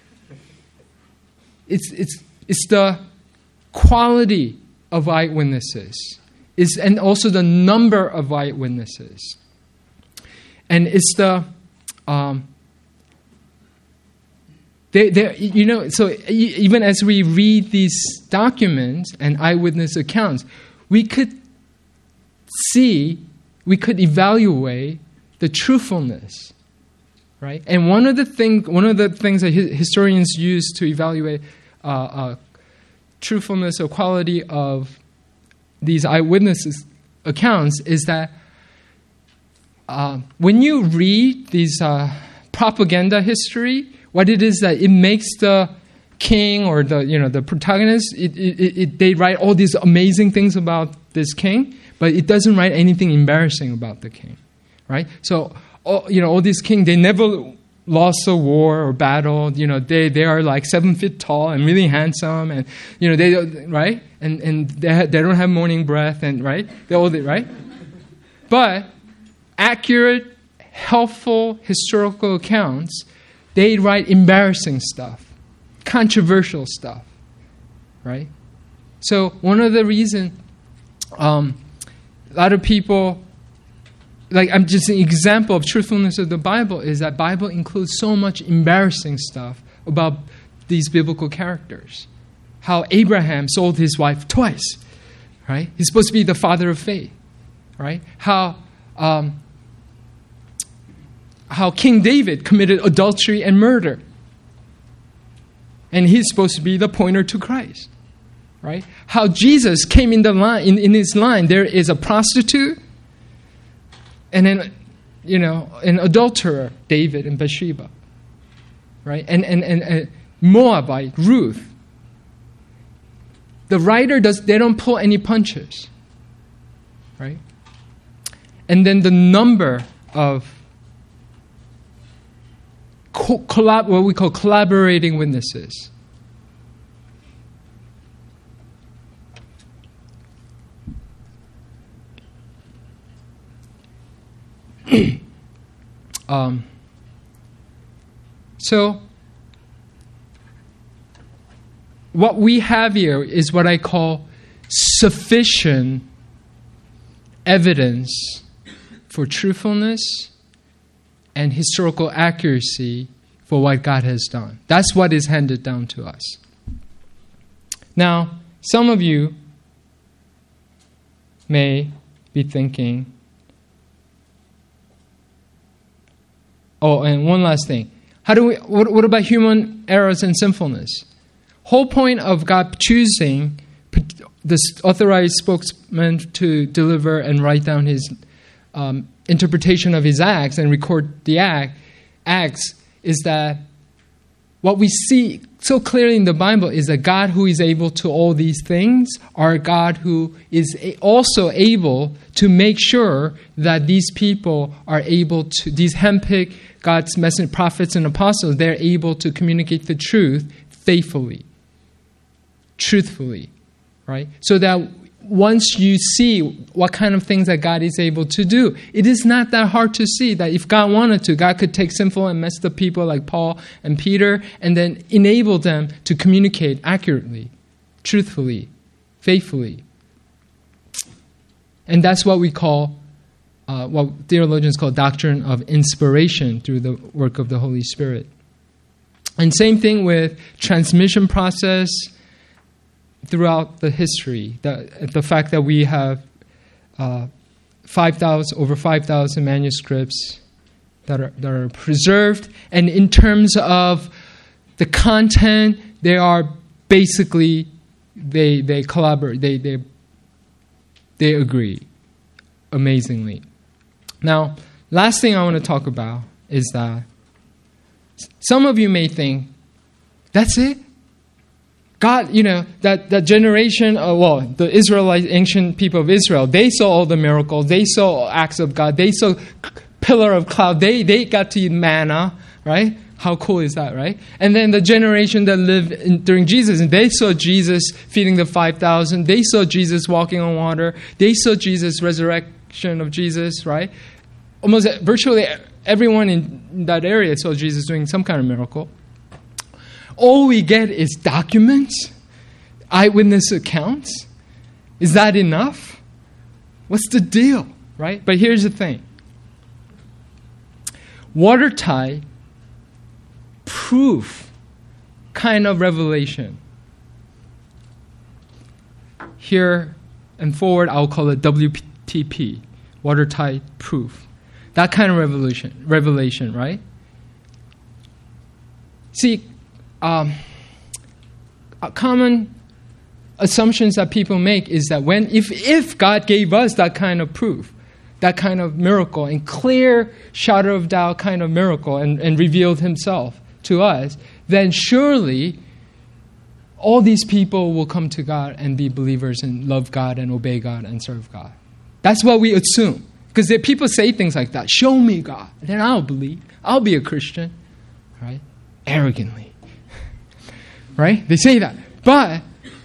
It's it's it's the quality of eyewitnesses, is and also the number of eyewitnesses, and it's the um, They, they, you know, so even as we read these documents and eyewitness accounts, we could see, we could evaluate the truthfulness, right? And one of the thing, one of the things that historians use to evaluate uh, uh, truthfulness or quality of these eyewitness accounts is that uh, when you read these uh, propaganda history, what it is that it makes the king or the you know the protagonist, it, it, it, they write all these amazing things about this king, but it doesn't write anything embarrassing about the king, right? So all, you know all these kings, they never lost a war or battle. You know they, they are like seven feet tall and really handsome, and you know they right and and they ha- they don't have morning breath and right they all right, but accurate, helpful historical accounts. They write embarrassing stuff, controversial stuff, right? So one of the reasons um, a lot of people, like I'm just an example of truthfulness of the Bible is that Bible includes so much embarrassing stuff about these biblical characters. How Abraham sold his wife twice, right? He's supposed to be the father of faith, right? How... Um, How King David committed adultery and murder. And he's supposed to be the pointer to Christ. Right? How Jesus came in the line in, in his line, there is a prostitute, and then you know, an adulterer, David and Bathsheba, right? And, and, and, and Moabite, Ruth. The writer does, they don't pull any punches, right? And then the number of co- collab, what we call collaborating witnesses. um, so, what we have here is what I call sufficient evidence for truthfulness and historical accuracy for what God has done. That's what is handed down to us. Now, some of you may be thinking, oh, and one last thing. How do we, what, what about human errors and sinfulness? Whole point of God choosing this authorized spokesman to deliver and write down his um, interpretation of his acts and record the act, acts is that what we see so clearly in the Bible is that God who is able to all these things are God who is also able to make sure that these people are able to, these handpicked God's messenger prophets and apostles, they're able to communicate the truth faithfully, truthfully, right? So that once you see what kind of things that God is able to do, it is not that hard to see that if God wanted to, God could take sinful and messed up people like Paul and Peter and then enable them to communicate accurately, truthfully, faithfully. And that's what we call, uh, what theologians call doctrine of inspiration through the work of the Holy Spirit. And same thing with transmission process throughout the history. The, the fact that we have uh, five thousand, over five thousand manuscripts that are, that are preserved. And in terms of the content, they are basically, they they collaborate, they they they agree amazingly. Now, last thing I want to talk about is that some of you may think, that's it? God, you know, that, that generation, uh, well, the Israelite, ancient people of Israel, they saw all the miracles, they saw acts of God, they saw pillar of cloud, they, they got to eat manna, right? How cool is that, right? And then the generation that lived in, during Jesus, and they saw Jesus feeding the five thousand, they saw Jesus walking on water, they saw Jesus, resurrection of Jesus, right? Almost virtually everyone in that area saw Jesus doing some kind of miracle. All we get is documents, eyewitness accounts. Is that enough? What's the deal, right? But here's the thing. Watertight, proof kind of revelation. Here and forward, I'll call it W T P, watertight proof. That kind of revelation, revelation, right? See, Um, common assumptions that people make is that when, if, if God gave us that kind of proof, that kind of miracle, and clear shadow of doubt kind of miracle, and, and revealed himself to us, then surely all these people will come to God and be believers and love God and obey God and serve God. That's what we assume. Because people say things like that, show me God, then I'll believe, I'll be a Christian, right? Arrogantly. Right? They say that. But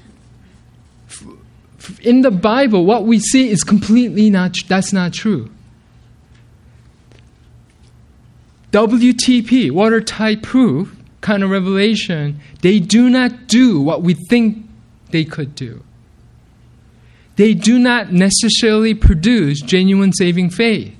in the Bible, what we see is completely not, that's not true. W T P, watertight proof, kind of revelation, they do not do what we think they could do. They do not necessarily produce genuine saving faith.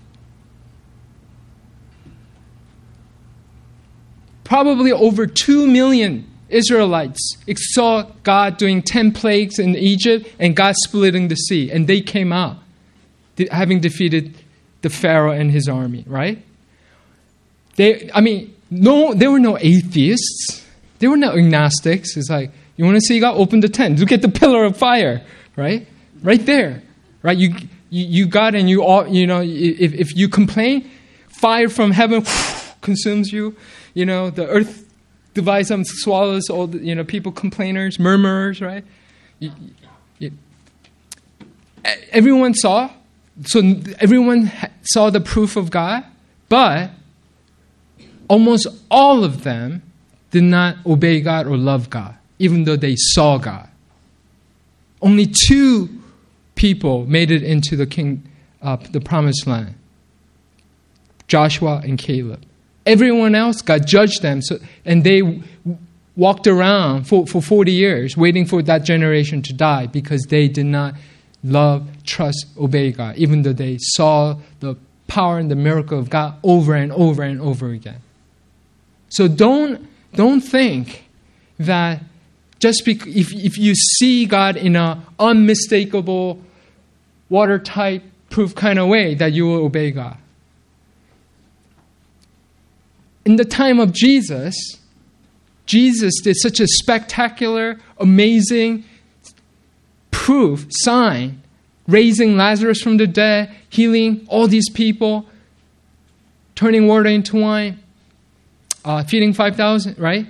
Probably over two million Israelites saw God doing ten plagues in Egypt and God splitting the sea. And they came out, having defeated the Pharaoh and his army, right? They, I mean, no, there were no atheists. There were no agnostics. It's like, you want to see God? Open the tent. Look at the pillar of fire, right? Right there, right? You you, you got and you all, you know, if, if you complain, fire from heaven consumes you. You know, the earth divides and swallows all the, you know, people, complainers, murmurers, right? You, you, everyone saw, so everyone saw the proof of God, but almost all of them did not obey God or love God, even though they saw God. Only two people made it into the king, uh, the promised land. Joshua and Caleb. Everyone else, God judged them, so, and they w- walked around for, for forty years waiting for that generation to die because they did not love, trust, obey God, even though they saw the power and the miracle of God over and over and over again. So don't, don't think that just bec- if, if you see God in an unmistakable, watertight proof kind of way that you will obey God. In the time of Jesus, Jesus did such a spectacular, amazing proof, sign, raising Lazarus from the dead, healing all these people, turning water into wine, uh, feeding five thousand, right?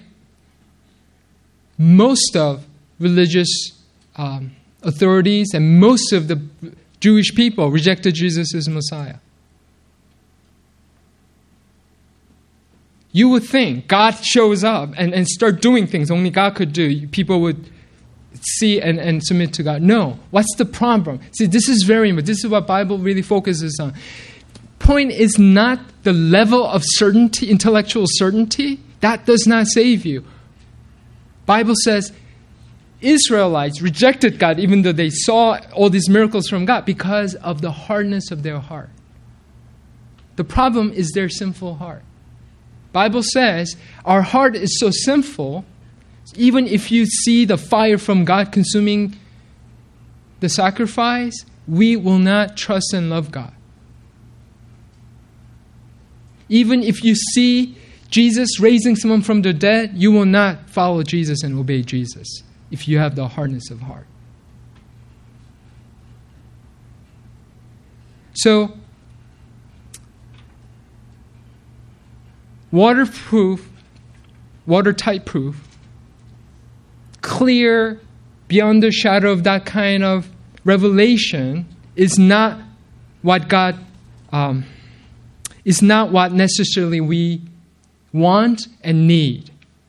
Most of religious um, authorities and most of the Jewish people rejected Jesus as Messiah. You would think God shows up and, and start doing things only God could do. People would see and, and submit to God. No. What's the problem? See, this is very important. This is what Bible really focuses on. Point is not the level of certainty, intellectual certainty. That does not save you. Bible says Israelites rejected God even though they saw all these miracles from God because of the hardness of their heart. The problem is their sinful heart. Bible says our heart is so sinful, even if you see the fire from God consuming the sacrifice, we will not trust and love God. Even if you see Jesus raising someone from the dead, you will not follow Jesus and obey Jesus if you have the hardness of heart. So, waterproof, watertight proof, clear, beyond the shadow of that kind of revelation is not what God, um, is not what necessarily we want and need.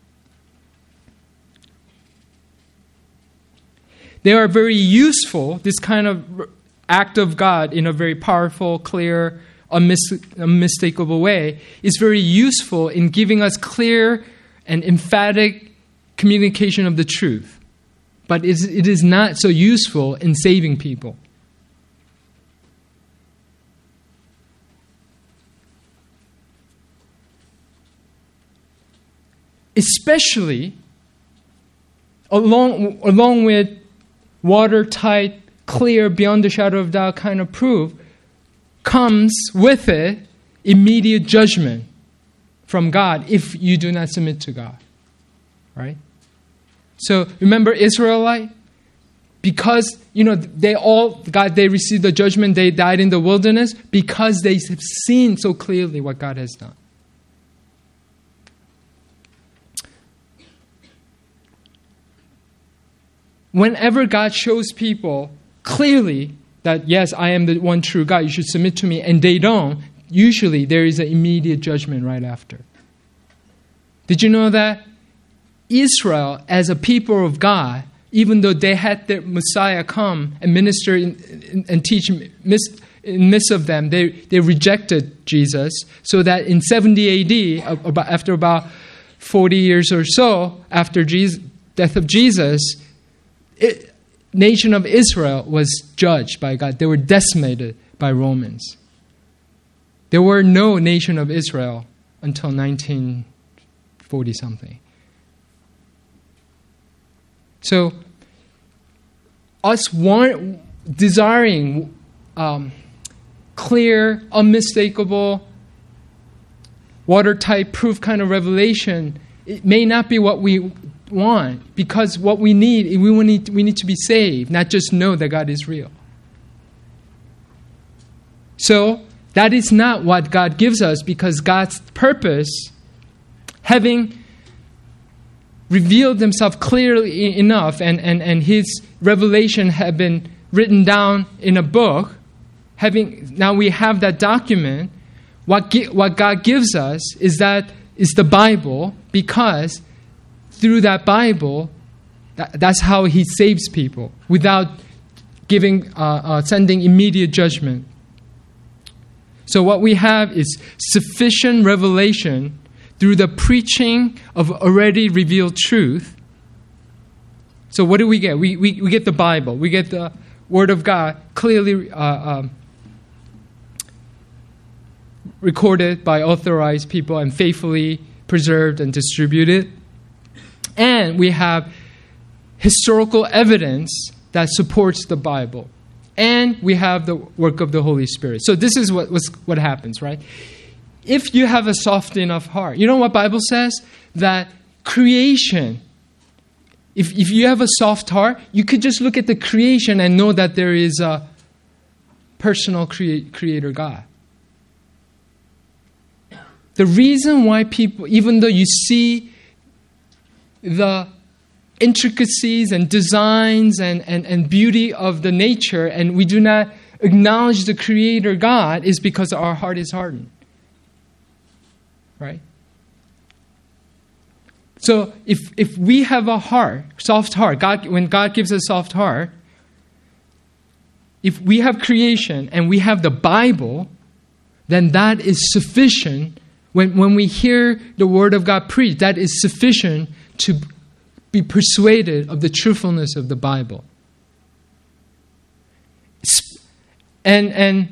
They are very useful, this kind of act of God in a very powerful, clear, unmistakable way is very useful in giving us clear and emphatic communication of the truth. But it is not so useful in saving people. Especially along, along with watertight, clear, beyond the shadow of doubt kind of proof, comes with it immediate judgment from God if you do not submit to God. Right? So remember Israelite? Because, you know, they all, God, they received the judgment, they died in the wilderness because they have seen so clearly what God has done. Whenever God shows people clearly that, yes, I am the one true God, you should submit to me, and they don't, usually there is an immediate judgment right after. Did you know that? Israel, as a people of God, even though they had their Messiah come and minister in, in, and teach in midst of them, they, they rejected Jesus, so that in seventy A D, about, after about forty years or so, after Jesus, death of Jesus, it, nation of Israel was judged by God. They were decimated by Romans. There were no nation of Israel until nineteen forty something. So, us want, desiring um, clear, unmistakable, watertight proof kind of revelation, it may not be what we want, because what we need, we need, we need to be saved, not just know that God is real. So, That is not what God gives us, because God's purpose, having revealed himself clearly enough, and, and, and his revelation had been written down in a book, having now we have that document, what, what God gives us is that is the Bible, because through that Bible, that, that's how he saves people, without giving, uh, uh, sending immediate judgment. So what we have is sufficient revelation through the preaching of already revealed truth. So what do we get? We we, we get the Bible. We get the Word of God clearly uh, um, recorded by authorized people and faithfully preserved and distributed. And we have historical evidence that supports the Bible. And we have the work of the Holy Spirit. So this is what what happens, right? If you have a soft enough heart, you know what Bible says? That creation, if, if you have a soft heart, you could just look at the creation and know that there is a personal crea- creator God. The reason why people, even though you see the intricacies and designs and, and, and beauty of the nature, and we do not acknowledge the creator God, is because our heart is hardened. Right? So if if we have a heart, soft heart, God, when God gives us a soft heart, if we have creation and we have the Bible, then that is sufficient. When, when we hear the Word of God preached, that is sufficient to be persuaded of the truthfulness of the Bible. And and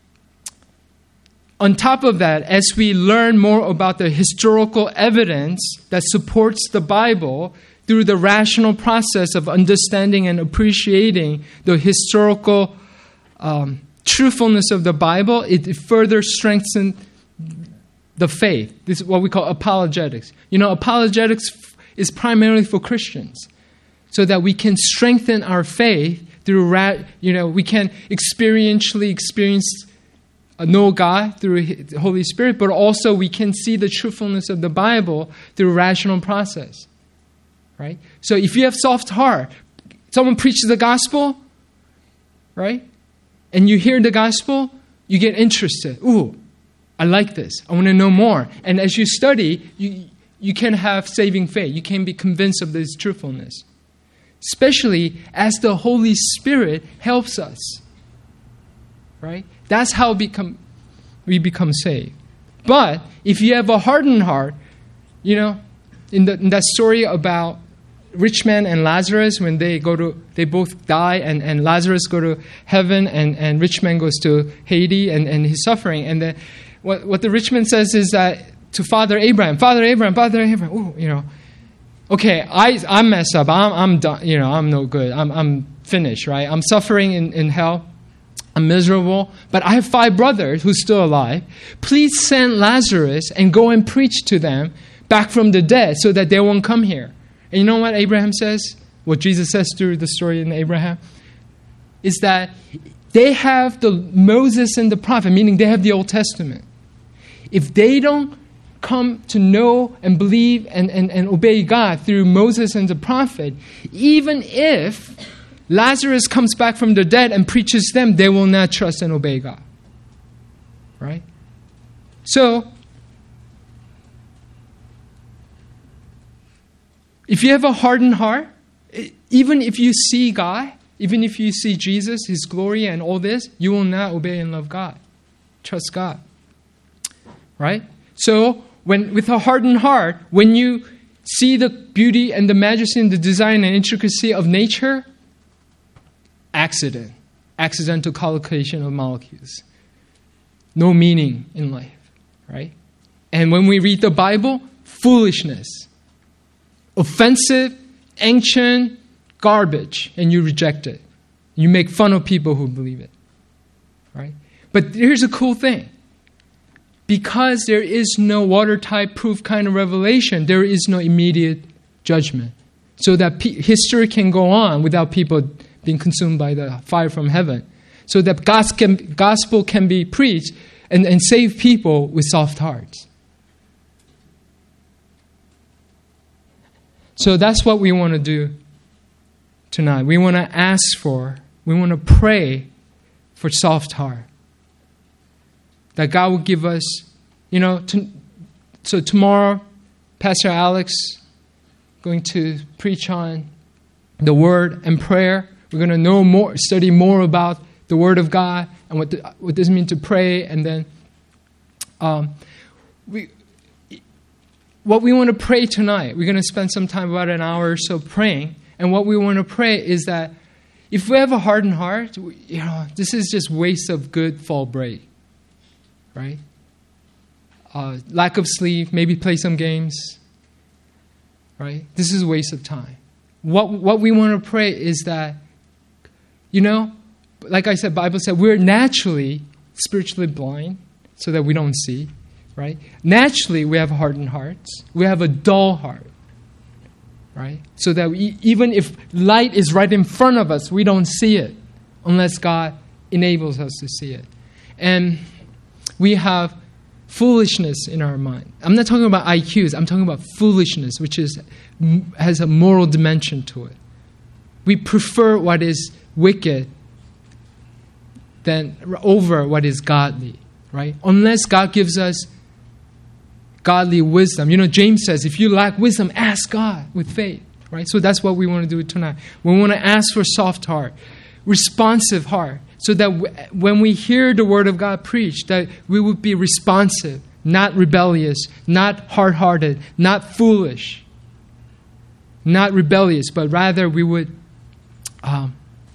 on top of that, as we learn more about the historical evidence that supports the Bible through the rational process of understanding and appreciating the historical um, truthfulness of the Bible, it further strengthens the faith. This is what we call apologetics. You know, apologetics is primarily for Christians, so that we can strengthen our faith through, you know, we can experientially experience, uh, know God through the Holy Spirit, but also we can see the truthfulness of the Bible through rational process, right? So if you have soft heart, someone preaches the gospel, right? And you hear the gospel, you get interested. Ooh, I like this. I want to know more. And as you study, you you can have saving faith. You can be convinced of this truthfulness. Especially as the Holy Spirit helps us. Right? That's how become, we become saved. But if you have a hardened heart, you know, in, the, in that story about rich man and Lazarus, when they go to, they both die, and, and Lazarus go to heaven, and, and rich man goes to Hades, and, and he's suffering. And then what, what the rich man says is that to Father Abraham, Father Abraham, Father Abraham, ooh, you know, okay, I I messed up. I'm I'm done. You know, I'm no good. I'm I'm finished. Right? I'm suffering in, in hell. I'm miserable. But I have five brothers who's still alive. Please send Lazarus and go and preach to them back from the dead, so that they won't come here. And you know what Abraham says? What Jesus says through the story in Abraham is that they have the Moses and the prophet, meaning they have the Old Testament. If they don't come to know and believe and, and, and obey God through Moses and the prophet, even if Lazarus comes back from the dead and preaches them, they will not trust and obey God. Right? So, if you have a hardened heart, even if you see God, even if you see Jesus, His glory and all this, you will not obey and love God. Trust God. Right? So, when with a hardened heart, when you see the beauty and the majesty and the design and intricacy of nature, accident, accidental collocation of molecules. No meaning in life, right? And when we read the Bible, foolishness, offensive, ancient, garbage, and you reject it. You make fun of people who believe it, right? But here's a cool thing. Because there is no watertight proof kind of revelation, there is no immediate judgment. So that pe- history can go on without people being consumed by the fire from heaven. So that gospel can be preached and, and save people with soft hearts. So that's what we want to do tonight. We want to ask for, we want to pray for soft heart. That God will give us, you know, to, so tomorrow, Pastor Alex going to preach on the Word and prayer. We're going to know more, study more about the Word of God and what the, what this means to pray. And then um, we, what we want to pray tonight, we're going to spend some time, about an hour or so praying. And what we want to pray is that if we have a hardened heart, you know, this is just waste of good fall break, right? Uh, lack of sleep, maybe play some games, right? This is a waste of time. What what we want to pray is that, you know, like I said, Bible said we're naturally spiritually blind so that we don't see, right? Naturally, we have hardened hearts. We have a dull heart, right? So that we, even if light is right in front of us, we don't see it unless God enables us to see it. And we have foolishness in our mind. I'm not talking about I Qs. I'm talking about foolishness, which is has a moral dimension to it. We prefer what is wicked than over what is godly, right? Unless God gives us godly wisdom. You know, James says, if you lack wisdom, ask God with faith, right? So that's what we want to do tonight. We want to ask for soft heart, responsive heart, so that w- when we hear the Word of God preached, that we would be responsive, not rebellious, not hard-hearted, not foolish, not rebellious, but rather we would um,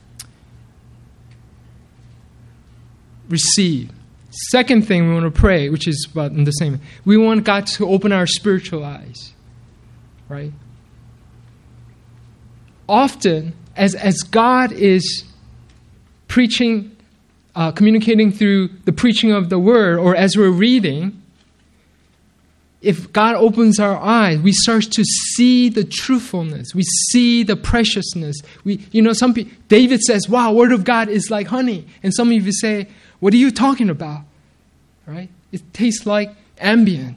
receive. Second thing we want to pray, which is about in the same, we want God to open our spiritual eyes, right? Often, as, as God is preaching, uh, communicating through the preaching of the Word, or as we're reading, if God opens our eyes, we start to see the truthfulness. We see the preciousness. We, you know, some people, David says, wow, Word of God is like honey. And some of you say, what are you talking about? Right? It tastes like Ambien.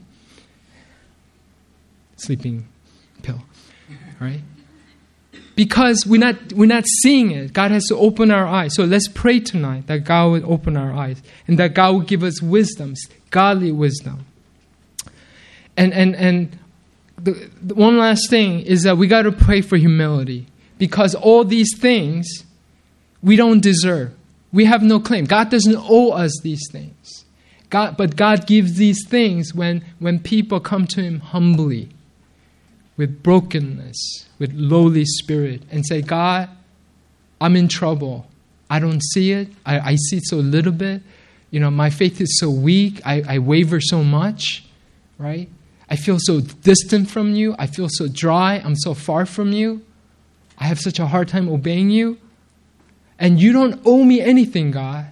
Sleeping pill. Right? Because we're not, we're not seeing it. God has to open our eyes. So let's pray tonight that God would open our eyes and that God would give us wisdom, godly wisdom. And and and the, the one last thing is that we got to pray for humility, because all these things we don't deserve. We have no claim. God doesn't owe us these things. God, but God gives these things when, when people come to Him humbly, with brokenness, with lowly spirit, and say, God, I'm in trouble. I don't see it. I, I see it so little bit. You know, my faith is so weak. I, I waver so much, right? I feel so distant from you. I feel so dry. I'm so far from you. I have such a hard time obeying you. And you don't owe me anything, God.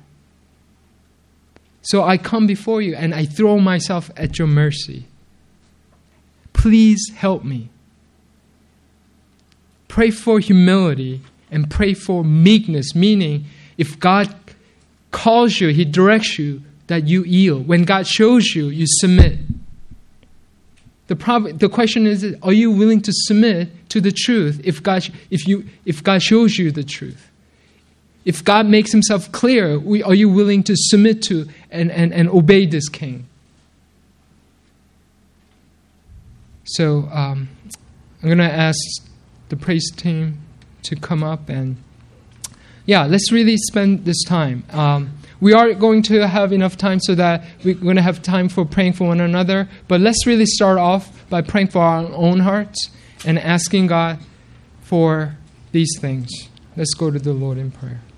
So I come before you and I throw myself at your mercy. Please help me. Pray for humility and pray for meekness, meaning if God calls you, He directs you, that you yield. When God shows you, you submit. The prob- the question is, are you willing to submit to the truth if God, if you, if God shows you the truth? If God makes Himself clear, we, are you willing to submit to and, and, and obey this King? So um, I'm going to ask the praise team to come up and, yeah, let's really spend this time. Um, we are going to have enough time so that we're going to have time for praying for one another. But let's really start off by praying for our own hearts and asking God for these things. Let's go to the Lord in prayer.